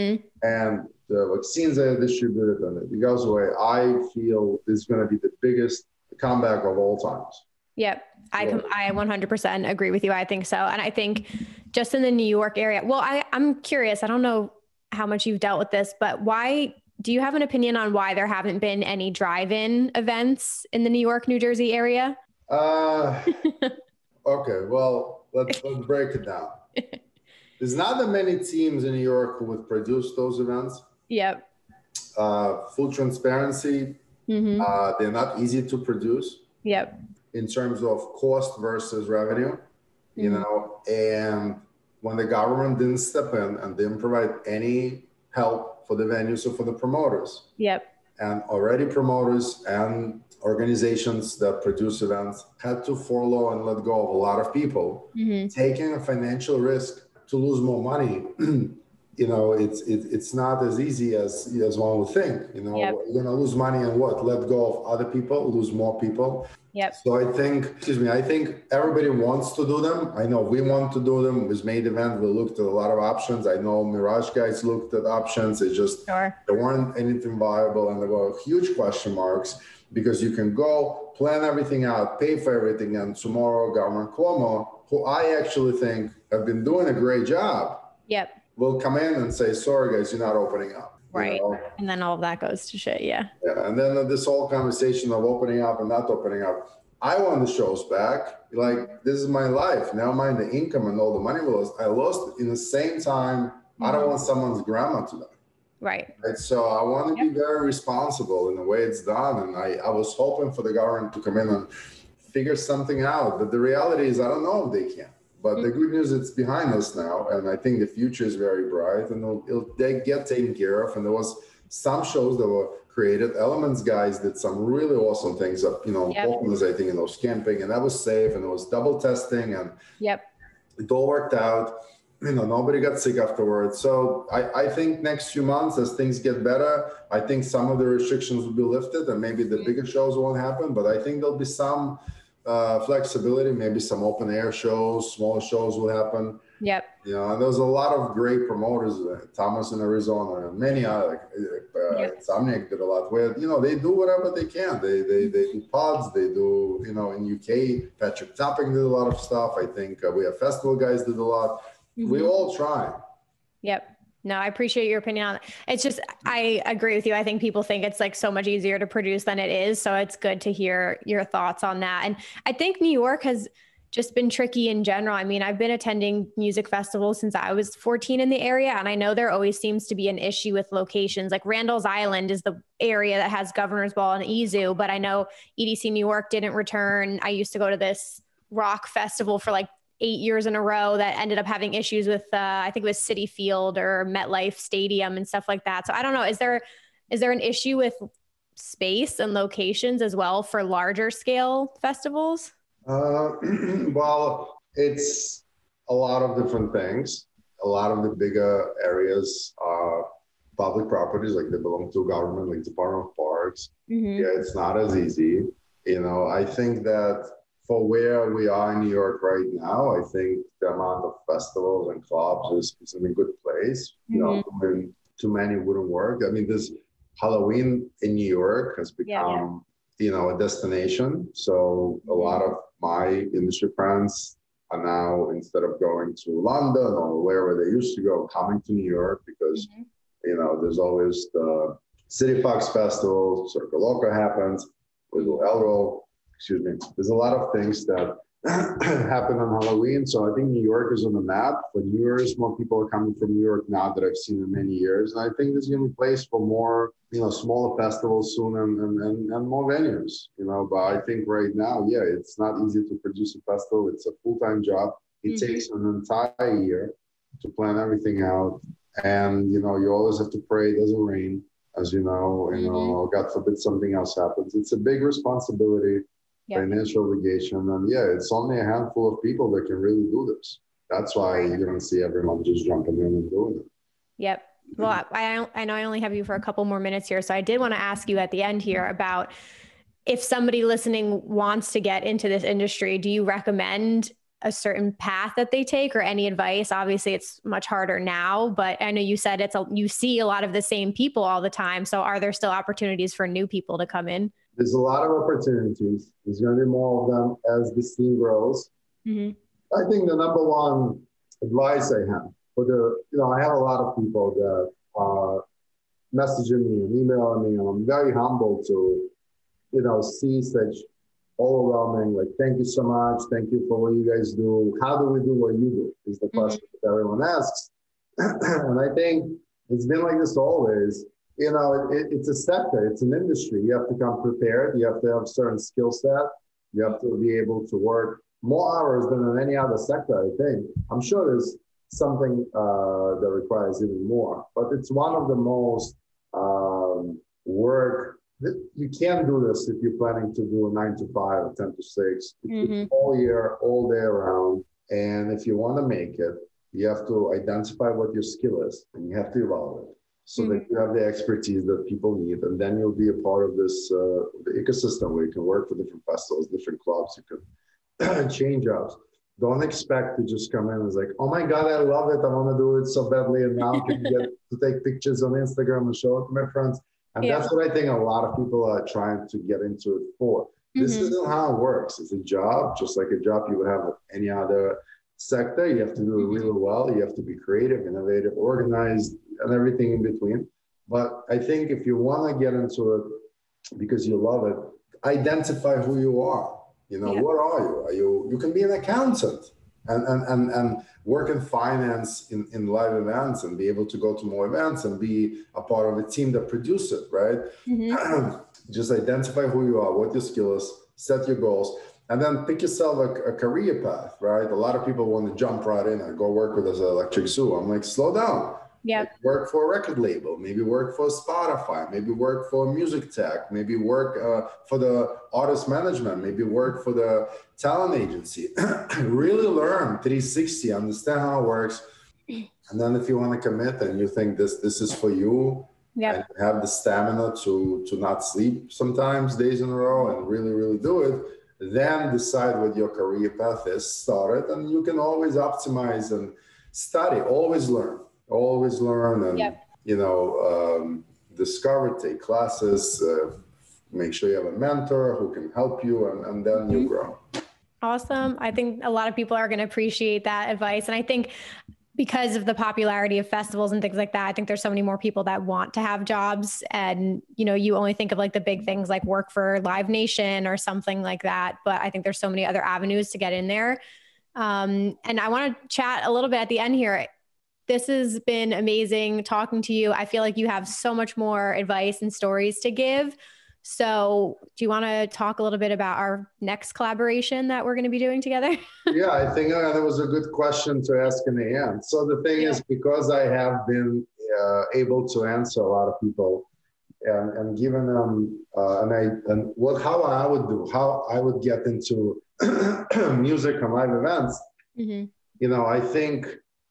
S2: and the vaccines are distributed and it goes away, I feel this is going to be the biggest comeback of all times.
S1: Yep. I 100% agree with you. I think so. And I think just in the New York area, well, I'm curious. I don't know how much you've dealt with this, but do you have an opinion on why there haven't been any drive-in events in the New York, New Jersey area?
S2: Okay. Well, let's break it down. There's not that many teams in New York who would produce those events.
S1: Yep.
S2: Full transparency. They're not easy to produce.
S1: Yep. In
S2: terms of cost versus revenue, and when the government didn't step in and didn't provide any help for the venues or for the promoters.
S1: Yep.
S2: And already promoters and organizations that produce events had to furlough and let go of a lot of people, taking a financial risk to lose more money. It's not as easy as one would think. You're going to lose money and what? Let go of other people, lose more people.
S1: Yep.
S2: So I think everybody wants to do them. I know we want to do them. With Made Event, we looked at a lot of options. I know Mirage guys looked at options. It just, there weren't anything viable. And there were huge question marks because you can go plan everything out, pay for everything. And tomorrow, Governor Cuomo, who I actually think have been doing a great job, will come in and say, sorry, guys, you're not opening up.
S1: Right. And then all of that goes to shit. Yeah.
S2: And then this whole conversation of opening up and not opening up. I want the shows back. Like, this is my life. Never mind the income and all the money I lost. In the same time, I don't want someone's grandma to die.
S1: Right.
S2: So I want to be very responsible in the way it's done. And I was hoping for the government to come in and figure something out. But the reality is, I don't know if they can. But the good news, it's behind us now. And I think the future is very bright and they get taken care of. And there was some shows that were created. Elements guys did some really awesome things up, optimizing and those camping, and that was safe and it was double testing and it all worked out. Nobody got sick afterwards. So I think next few months as things get better, I think some of the restrictions will be lifted and maybe the bigger shows won't happen, but I think there'll be some flexibility, maybe some open air shows, smaller shows will happen.
S1: Yep.
S2: And there's a lot of great promoters, Thomas in Arizona, and many other, Insomniac did a lot where, they do whatever they can. They do pods, they do, in UK, Patrick Topping did a lot of stuff. I think we have festival guys did a lot. We all try.
S1: Yep. No, I appreciate your opinion on it. It's just, I agree with you. I think people think it's like so much easier to produce than it is. So it's good to hear your thoughts on that. And I think New York has just been tricky in general. I mean, I've been attending music festivals since I was 14 in the area. And I know there always seems to be an issue with locations. Like Randall's Island is the area that has Governor's Ball and EZoo, but I know EDC New York didn't return. I used to go to this rock festival for like 8 years in a row that ended up having issues with, I think it was Citi Field or MetLife Stadium and stuff like that. So I don't know. Is there an issue with space and locations as well for larger scale festivals?
S2: Well, it's a lot of different things. A lot of the bigger areas are public properties, like they belong to government, like Department of Parks.
S1: Mm-hmm.
S2: Yeah, it's not as easy. I think that for where we are in New York right now, I think the amount of festivals and clubs is in a good place. Doing too many wouldn't work. I mean, this Halloween in New York has become, a destination. So a lot of my industry friends are now, instead of going to London or wherever they used to go, coming to New York because, there's always the City Fox Festival, Circo Loco happens, with Elro, excuse me. There's a lot of things that happen on Halloween. So I think New York is on the map. For New Year's, more people are coming from New York now that I've seen in many years. And I think there's going to be place for more, smaller festivals soon and more venues, But I think right now, it's not easy to produce a festival. It's a full-time job. It takes an entire year to plan everything out. And, you always have to pray it doesn't rain, as you know, God forbid something else happens. It's a big responsibility. Financial obligation, and it's only a handful of people that can really do this. That's why you don't see everyone just jumping in and doing it.
S1: Yep. Well, I know I only have you for a couple more minutes here, so I did want to ask you at the end here about if somebody listening wants to get into this industry, do you recommend a certain path that they take or any advice? Obviously it's much harder now, but I know you said you see a lot of the same people all the time. So are there still opportunities for new people to come in?
S2: There's a lot of opportunities. There's going to be more of them as the scene grows. I think the number one advice I have I have a lot of people that are messaging me and emailing me, and I'm very humbled to, see such overwhelming, like, thank you so much. Thank you for what you guys do. How do we do what you do is the question that everyone asks. And I think it's been like this always. It's a sector, it's an industry. You have to come prepared. You have to have a certain skill set. You have to be able to work more hours than in any other sector, I think. I'm sure there's something that requires even more, but it's one of the most work. You can't do this if you're planning to do a 9 to 5 or 10 to 6 all year, all day around. And if you want to make it, you have to identify what your skill is and you have to evolve it. So that you have the expertise that people need, and then you'll be a part of this the ecosystem where you can work for different festivals, different clubs. You can change jobs. Don't expect to just come in and like, oh my God, I love it. I want to do it so badly, and now can get to take pictures on Instagram and show it to my friends. And that's what I think a lot of people are trying to get into it for. This isn't how it works. It's a job, just like a job you would have with any other sector. You have to do it really well. You have to be creative, innovative, organized, and everything in between. But I think if you want to get into it because you love it, identify who you are. What are you? You can be an accountant and work in finance in live events and be able to go to more events and be a part of a team that produce it, right? Just identify who you are, what your skill is, set your goals, and then pick yourself a career path, right? A lot of people want to jump right in and go work with us at Electric Zoo. I'm like, slow down. Maybe work for a record label, maybe work for Spotify, maybe work for music tech, maybe work for the artist management, maybe work for the talent agency. Really learn 360, understand how it works. And then if you want to commit and you think this is for you, and have the stamina to not sleep sometimes days in a row and really, really do it, then decide what your career path is, start it, and you can always optimize and study, always learn and, discover, take classes, make sure you have a mentor who can help you and then you grow.
S1: Awesome. I think a lot of people are going to appreciate that advice. And I think because of the popularity of festivals and things like that, I think there's so many more people that want to have jobs. And, you only think of like the big things like work for Live Nation or something like that. But I think there's so many other avenues to get in there. And I want to chat a little bit at the end here. This has been amazing talking to you. I feel like you have so much more advice and stories to give. So do you want to talk a little bit about our next collaboration that we're going to be doing together?
S2: Yeah, I think that was a good question to ask in the end. So the thing is, because I have been able to answer a lot of people and given them how I would get into music and live events, I think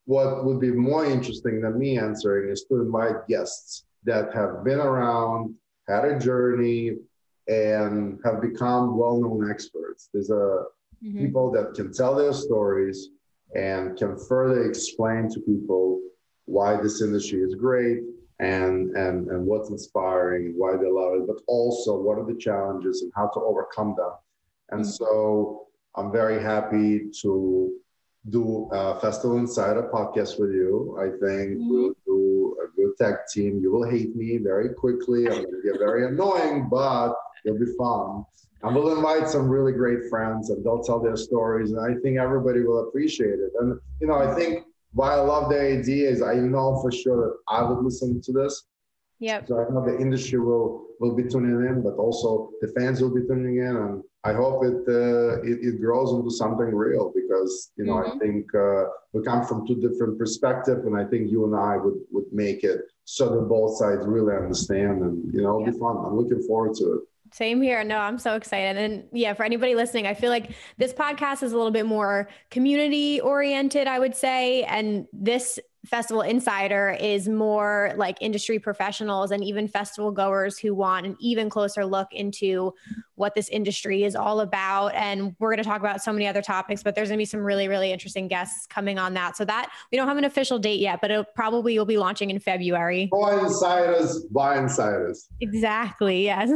S2: what would be more interesting than me answering is to invite guests that have been around, had a journey, and have become well-known experts. These are people that can tell their stories and can further explain to people why this industry is great and what's inspiring and why they love it, but also what are the challenges and how to overcome them. And so I'm very happy to do a Festival Insider podcast with you. I think we'll do a good tag team. You will hate me very quickly. I'm going to get very annoying, but it'll be fun. And we'll invite some really great friends and they'll tell their stories. And I think everybody will appreciate it. And, you know, I think why I love the idea is I know for sure that I would listen to this.
S1: Yep.
S2: So I know the industry will be tuning in, but also the fans will be tuning in. And I hope it grows into something real because, you know, I think we come from two different perspectives. And I think you and I would make it so that both sides really understand. And, you know, it'll be fun. I'm looking forward to it.
S1: Same here. No, I'm so excited. And yeah, for anybody listening, I feel like this podcast is a little bit more community oriented, I would say. And this Festival Insider is more like industry professionals and even festival goers who want an even closer look into what this industry is all about. And we're going to talk about so many other topics, but there's going to be some really, really interesting guests coming on that. So that we don't have an official date yet, but you'll be launching in February.
S2: Buy insiders.
S1: Exactly. Yes.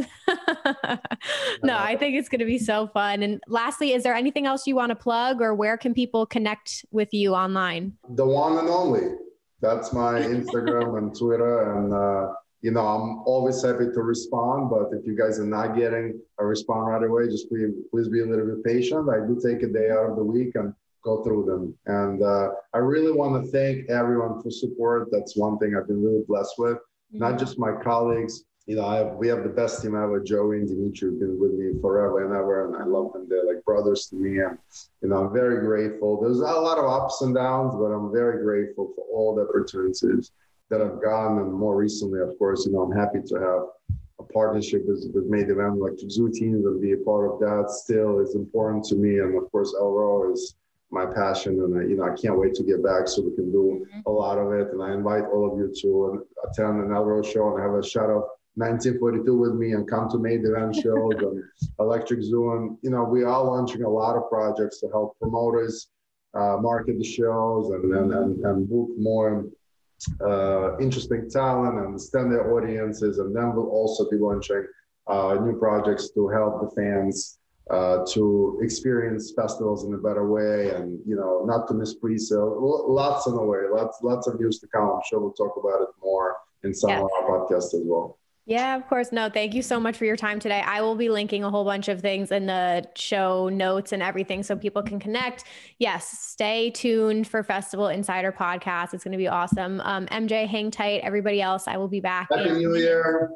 S1: No, I think it's going to be so fun. And lastly, is there anything else you want to plug or where can people connect with you online?
S2: The one and only. That's my Instagram and Twitter. And, you know, I'm always happy to respond, but if you guys are not getting a response right away, just please be a little bit patient. I do take a day out of the week and go through them. And I really want to thank everyone for support. That's one thing I've been really blessed with, not just my colleagues. You know, we have the best team ever. Joey and Dimitri have been with me forever and ever, and I love them. They're like brothers to me, and you know, I'm very grateful. There's a lot of ups and downs, but I'm very grateful for all the opportunities that I've gotten. And more recently, of course, you know, I'm happy to have a partnership with Made Event Electric Zoo teams and be a part of that. Still is important to me, and of course, Elro is my passion, and you know, I can't wait to get back so we can do a lot of it. And I invite all of you to attend an Elro show and have a shot of 1942 with me and come to Made Event shows and Electric Zoo. And, you know, we are launching a lot of projects to help promoters market the shows and book more interesting talent and understand their audiences. And then we'll also be launching new projects to help the fans to experience festivals in a better way and, you know, not to miss pre-sale. Lots on the way, lots of news to come. I'm sure we'll talk about it more in some of our podcasts as well.
S1: Yeah, of course. No, thank you so much for your time today. I will be linking a whole bunch of things in the show notes and everything so people can connect. Yes, stay tuned for Festival Insider podcast. It's going to be awesome. MJ, hang tight. Everybody else, I will be back.
S2: Happy New Year.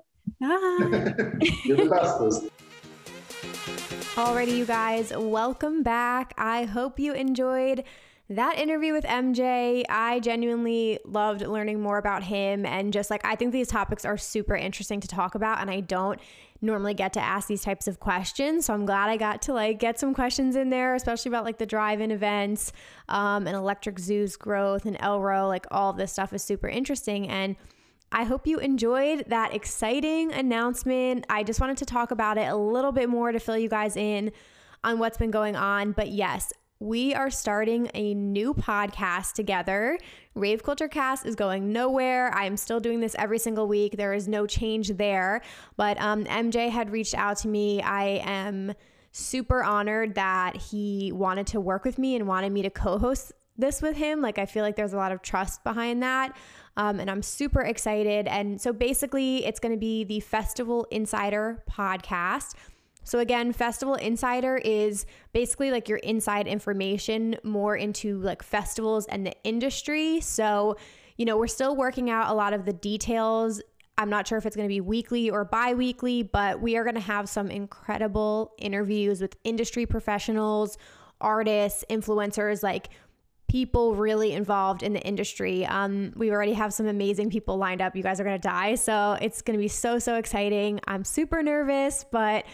S2: You're the bestest.
S1: Alrighty, you guys, welcome back. I hope you enjoyed that interview with MJ. I genuinely loved learning more about him, and just like, I think these topics are super interesting to talk about, and I don't normally get to ask these types of questions. So I'm glad I got to like get some questions in there, especially about like the drive-in events, and Electric Zoo's growth and Elro. Like, all of this stuff is super interesting, and I hope you enjoyed that exciting announcement. I just wanted to talk about it a little bit more to fill you guys in on what's been going on. But yes, we are starting a new podcast together. Rave Culture Cast is going nowhere. I am still doing this every single week. There is no change there. But MJ had reached out to me. I am super honored that he wanted to work with me and wanted me to co-host this with him. Like, I feel like there's a lot of trust behind that. And I'm super excited. And so basically, it's going to be the Festival Insider podcast. So again, Festival Insider is basically like your inside information more into like festivals and the industry. So, you know, we're still working out a lot of the details. I'm not sure if it's going to be weekly or bi-weekly, but we are going to have some incredible interviews with industry professionals, artists, influencers, like people really involved in the industry. We already have some amazing people lined up. You guys are going to die. So it's going to be so exciting. I'm super nervous, but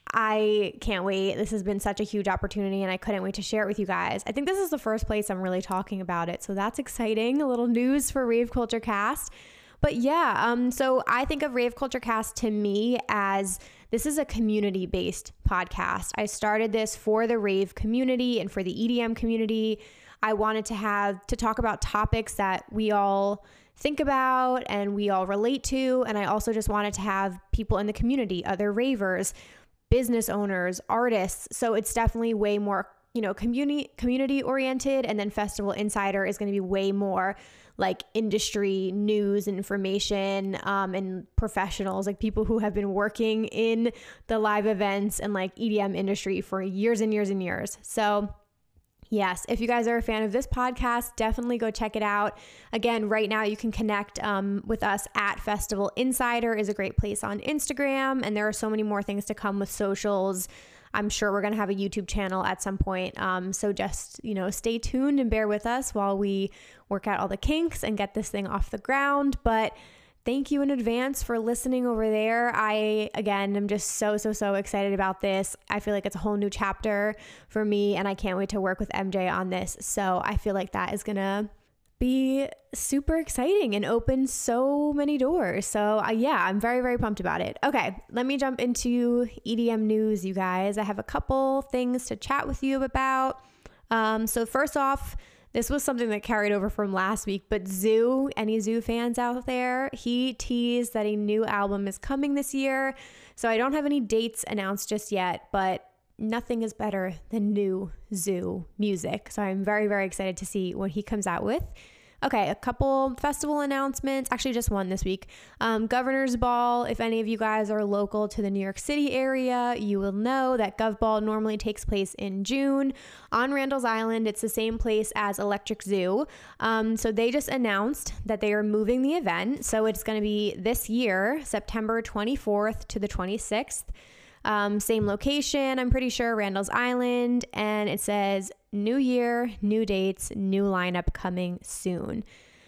S1: I can't wait. This has been such a huge opportunity and I couldn't wait to share it with you guys. I think this is the first place I'm really talking about it. So that's exciting. A little news for Rave Culture Cast. But yeah, so I think of Rave Culture Cast to me as this is a community-based podcast. I started this for the rave community and for the EDM community. I wanted to talk about topics that we all think about and we all relate to. And I also just wanted to have people in the community, other ravers, business owners, artists. So it's definitely way more, community oriented. And then Festival Insider is going to be way more like industry news and information, and professionals, like people who have been working in the live events and like EDM industry for years and years and years. So yes, if you guys are a fan of this podcast, definitely go check it out. Again, right now you can connect with us at Festival Insider is a great place on Instagram. And there are so many more things to come with socials. I'm sure we're going to have a YouTube channel at some point. So just, stay tuned and bear with us while we work out all the kinks and get this thing off the ground. But thank you in advance for listening over there. I, again, am just so excited about this. I feel like it's a whole new chapter for me and I can't wait to work with MJ on this. So I feel like that is going to be super exciting and open so many doors. So yeah, I'm very pumped about it. Okay, let me jump into EDM news, you guys. I have a couple things to chat with you about. So first off, this was something that carried over from last week, but Zoo, any Zoo fans out there, he teased that a new album is coming this year. So I don't have any dates announced just yet, but nothing is better than new Zoo music. So I'm very excited to see what he comes out with. Okay, a couple festival announcements, actually just one this week. Governor's Ball, if any of you guys are local to the New York City area, you will know that Gov Ball normally takes place in June on Randall's Island. It's the same place as Electric Zoo. So they just announced that they are moving the event. So it's going to be this year, September 24th to the 26th. Same location, I'm pretty sure, Randall's Island, and it says new year, new dates, new lineup coming soon.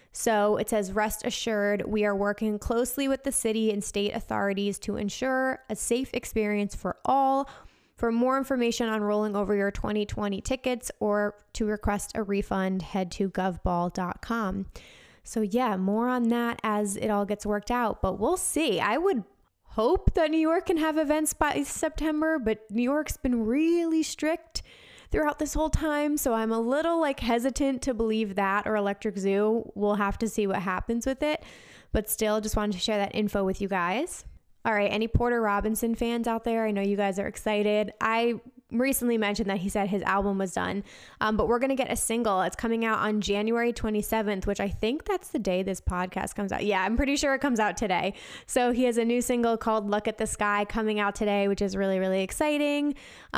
S1: So it says, rest assured, we are working closely with the city and state authorities to ensure a safe experience for all. For more information on rolling over your 2020 tickets or to request a refund, head to govball.com. So yeah, more on that as it all gets worked out, but we'll see. I would hope that New York can have events by September, but New York's been really strict throughout this whole time. So I'm a little hesitant to believe that, or Electric Zoo. We'll have to see what happens with it, but still just wanted to share that info with you guys. All right. Any Porter Robinson fans out there? I know you guys are excited. I recently mentioned that he said his album was done, but we're going to get a single. It's coming out on January 27th, which I think that's the day this podcast comes out. Yeah, I'm pretty sure it comes out today. So he has a new single called Look at the Sky coming out today, which is really exciting.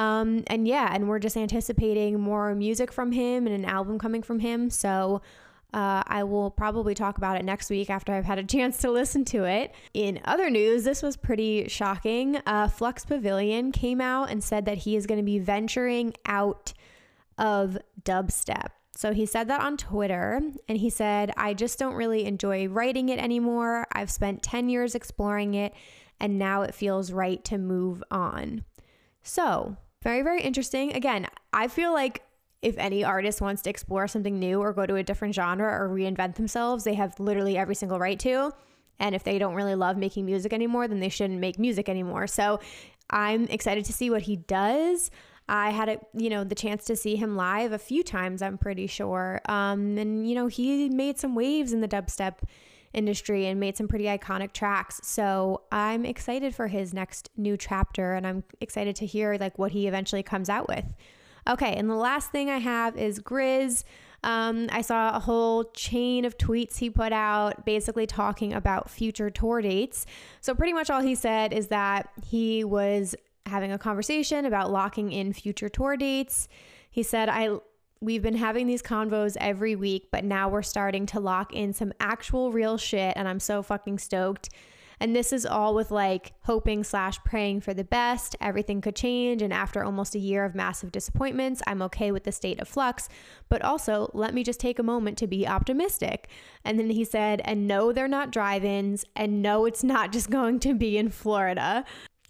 S1: And we're just anticipating more music from him and an album coming from him. So I will probably talk about it next week after I've had a chance to listen to it. In other news, this was pretty shocking. Flux Pavilion came out and said that he is going to be venturing out of dubstep. So he said that on Twitter, and he said, I just don't really enjoy writing it anymore. I've spent 10 years exploring it, and now it feels right to move on. So very interesting. Again, I feel like if any artist wants to explore something new or go to a different genre or reinvent themselves, they have literally every single right to. And if they don't really love making music anymore, then they shouldn't make music anymore. So I'm excited to see what he does. I had the chance to see him live a few times, I'm pretty sure. And he made some waves in the dubstep industry and made some pretty iconic tracks. So I'm excited for his next new chapter, and I'm excited to hear what he eventually comes out with. Okay, and the last thing I have is Grizz. I saw a whole chain of tweets he put out basically talking about future tour dates. So pretty much all he said is that he was having a conversation about locking in future tour dates. He said, we've been having these convos every week, but now we're starting to lock in some actual real shit, and I'm so fucking stoked. And this is all with hoping/praying for the best. Everything could change. And after almost a year of massive disappointments, I'm okay with the state of flux. But also, let me just take a moment to be optimistic. And then he said, and no, they're not drive-ins. And no, it's not just going to be in Florida.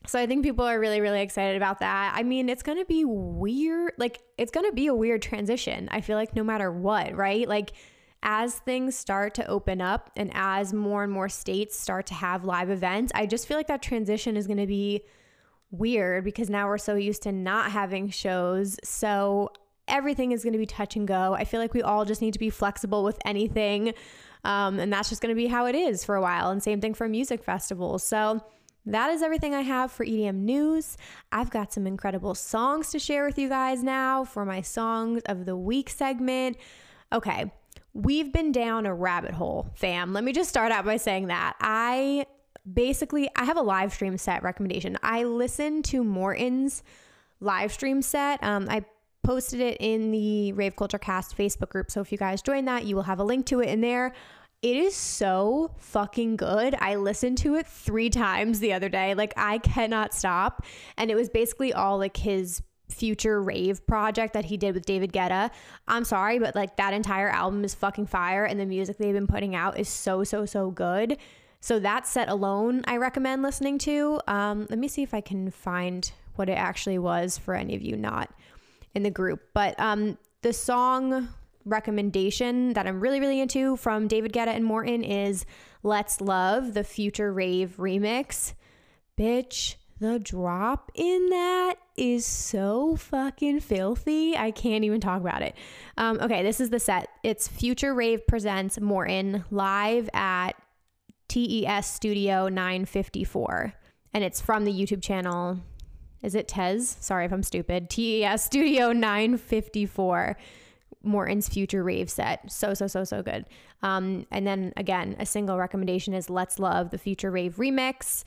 S1: So I think people are really, really excited about that. I mean, it's going to be weird. Like, it's going to be a weird transition. I feel like no matter what, right? Like, as things start to open up and as more and more states start to have live events, I just feel like that transition is going to be weird because now we're so used to not having shows. So everything is going to be touch and go. I feel like we all just need to be flexible with anything. And that's just going to be how it is for a while. And same thing for music festivals. So that is everything I have for EDM news. I've got some incredible songs to share with you guys now for my Songs of the Week segment. Okay, we've been down a rabbit hole, fam. Let me just start out by saying that. I have a live stream set recommendation. I listened to Morton's live stream set. I posted it in the Rave Culture Cast Facebook group. So if you guys join that, you will have a link to it in there. It is so fucking good. I listened to it 3 times the other day. Like, I cannot stop. And it was basically all like his future rave project that he did with David Guetta. I'm sorry, but like that entire album is fucking fire. And the music they've been putting out is so, so, so good. So that set alone, I recommend listening to. Let me see if I can find what it actually was for any of you not in the group. But the song recommendation that I'm really, really into from David Guetta and Morton is Let's Love, the Future Rave remix. Bitch, the drop in that is so fucking filthy. I can't even talk about it. Okay, this is the set. It's Future Rave presents Morton live at TES Studio 954. And it's from the YouTube channel. Is it TES? Sorry if I'm stupid. TES Studio 954. Morton's Future Rave set. So good. And then again, a single recommendation is Let's Love, the Future Rave remix.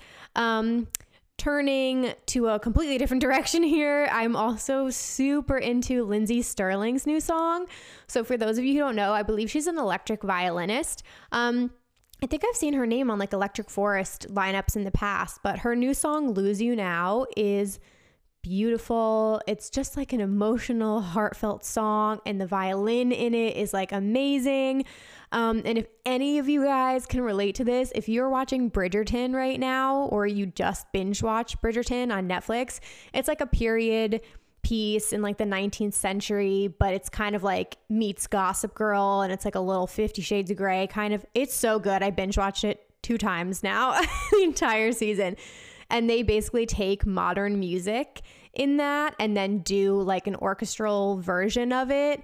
S1: Turning to a completely different direction here, I'm also super into Lindsey Stirling's new song. So for those of you who don't know, I believe she's an electric violinist. I think I've seen her name on like Electric Forest lineups in the past, but her new song Lose You Now is beautiful. It's just like an emotional, heartfelt song, and the violin in it is like amazing. And if any of you guys can relate to this, if you're watching Bridgerton right now, or you just binge watch Bridgerton on Netflix, it's like a period piece in like the 19th century, but it's kind of like meets Gossip Girl, and it's like a little 50 Shades of Grey kind of. It's so good. I binge watched it 2 times now, the entire season. And they basically take modern music in that and then do like an orchestral version of it.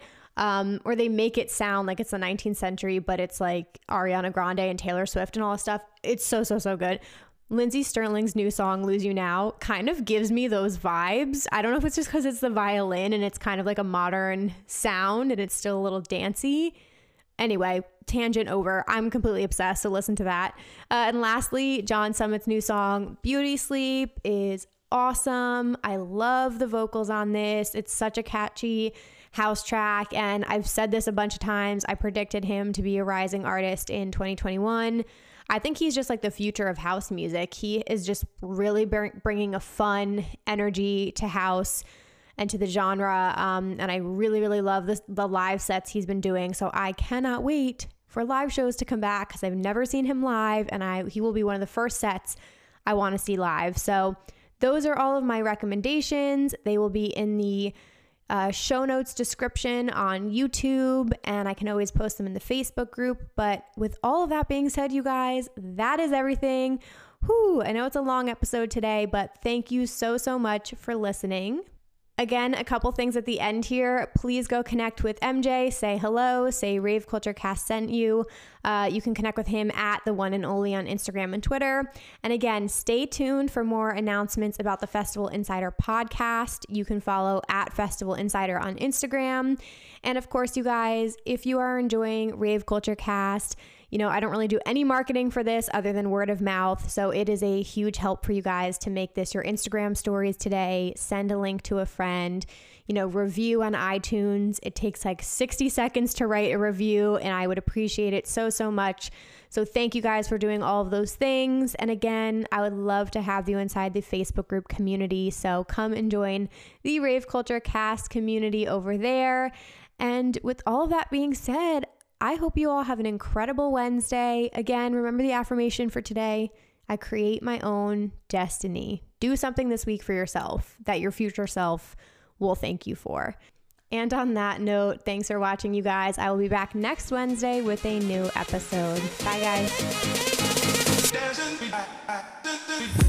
S1: Or they make it sound like it's the 19th century, but it's like Ariana Grande and Taylor Swift and all this stuff. It's so good. Lindsey Stirling's new song, Lose You Now, kind of gives me those vibes. I don't know if it's just because it's the violin and it's kind of like a modern sound and it's still a little dancey. Anyway, tangent over. I'm completely obsessed, so listen to that. And lastly, John Summit's new song, Beauty Sleep, is awesome. I love the vocals on this. It's such a catchy house track, and I've said this a bunch of times. I predicted him to be a rising artist in 2021. I think he's just like the future of house music. He is just really bringing a fun energy to house and to the genre. And I really love the live sets he's been doing. So I cannot wait for live shows to come back because I've never seen him live, and he will be one of the first sets I want to see live. So those are all of my recommendations. They will be in the show notes description on YouTube, and I can always post them in the Facebook group. But with all of that being said, you guys, that is everything. Whew, I know it's a long episode today, but thank you so much for listening. Again, a couple things at the end here. Please go connect with MJ, say hello, say Rave Culture Cast sent you. You can connect with him at The One and Only on Instagram and Twitter. And again, stay tuned for more announcements about the Festival Insider podcast. You can follow at Festival Insider on Instagram. And of course, you guys, if you are enjoying Rave Culture Cast, you know, I don't really do any marketing for this other than word of mouth. So it is a huge help for you guys to make this your Instagram stories today. Send a link to a friend, you know, review on iTunes. It takes like 60 seconds to write a review, and I would appreciate it so much. So thank you guys for doing all of those things. And again, I would love to have you inside the Facebook group community. So come and join the Rave Culture Cast community over there. And with all of that being said, I hope you all have an incredible Wednesday. Again, remember the affirmation for today. I create my own destiny. Do something this week for yourself that your future self will thank you for. And on that note, thanks for watching, you guys. I will be back next Wednesday with a new episode. Bye, guys.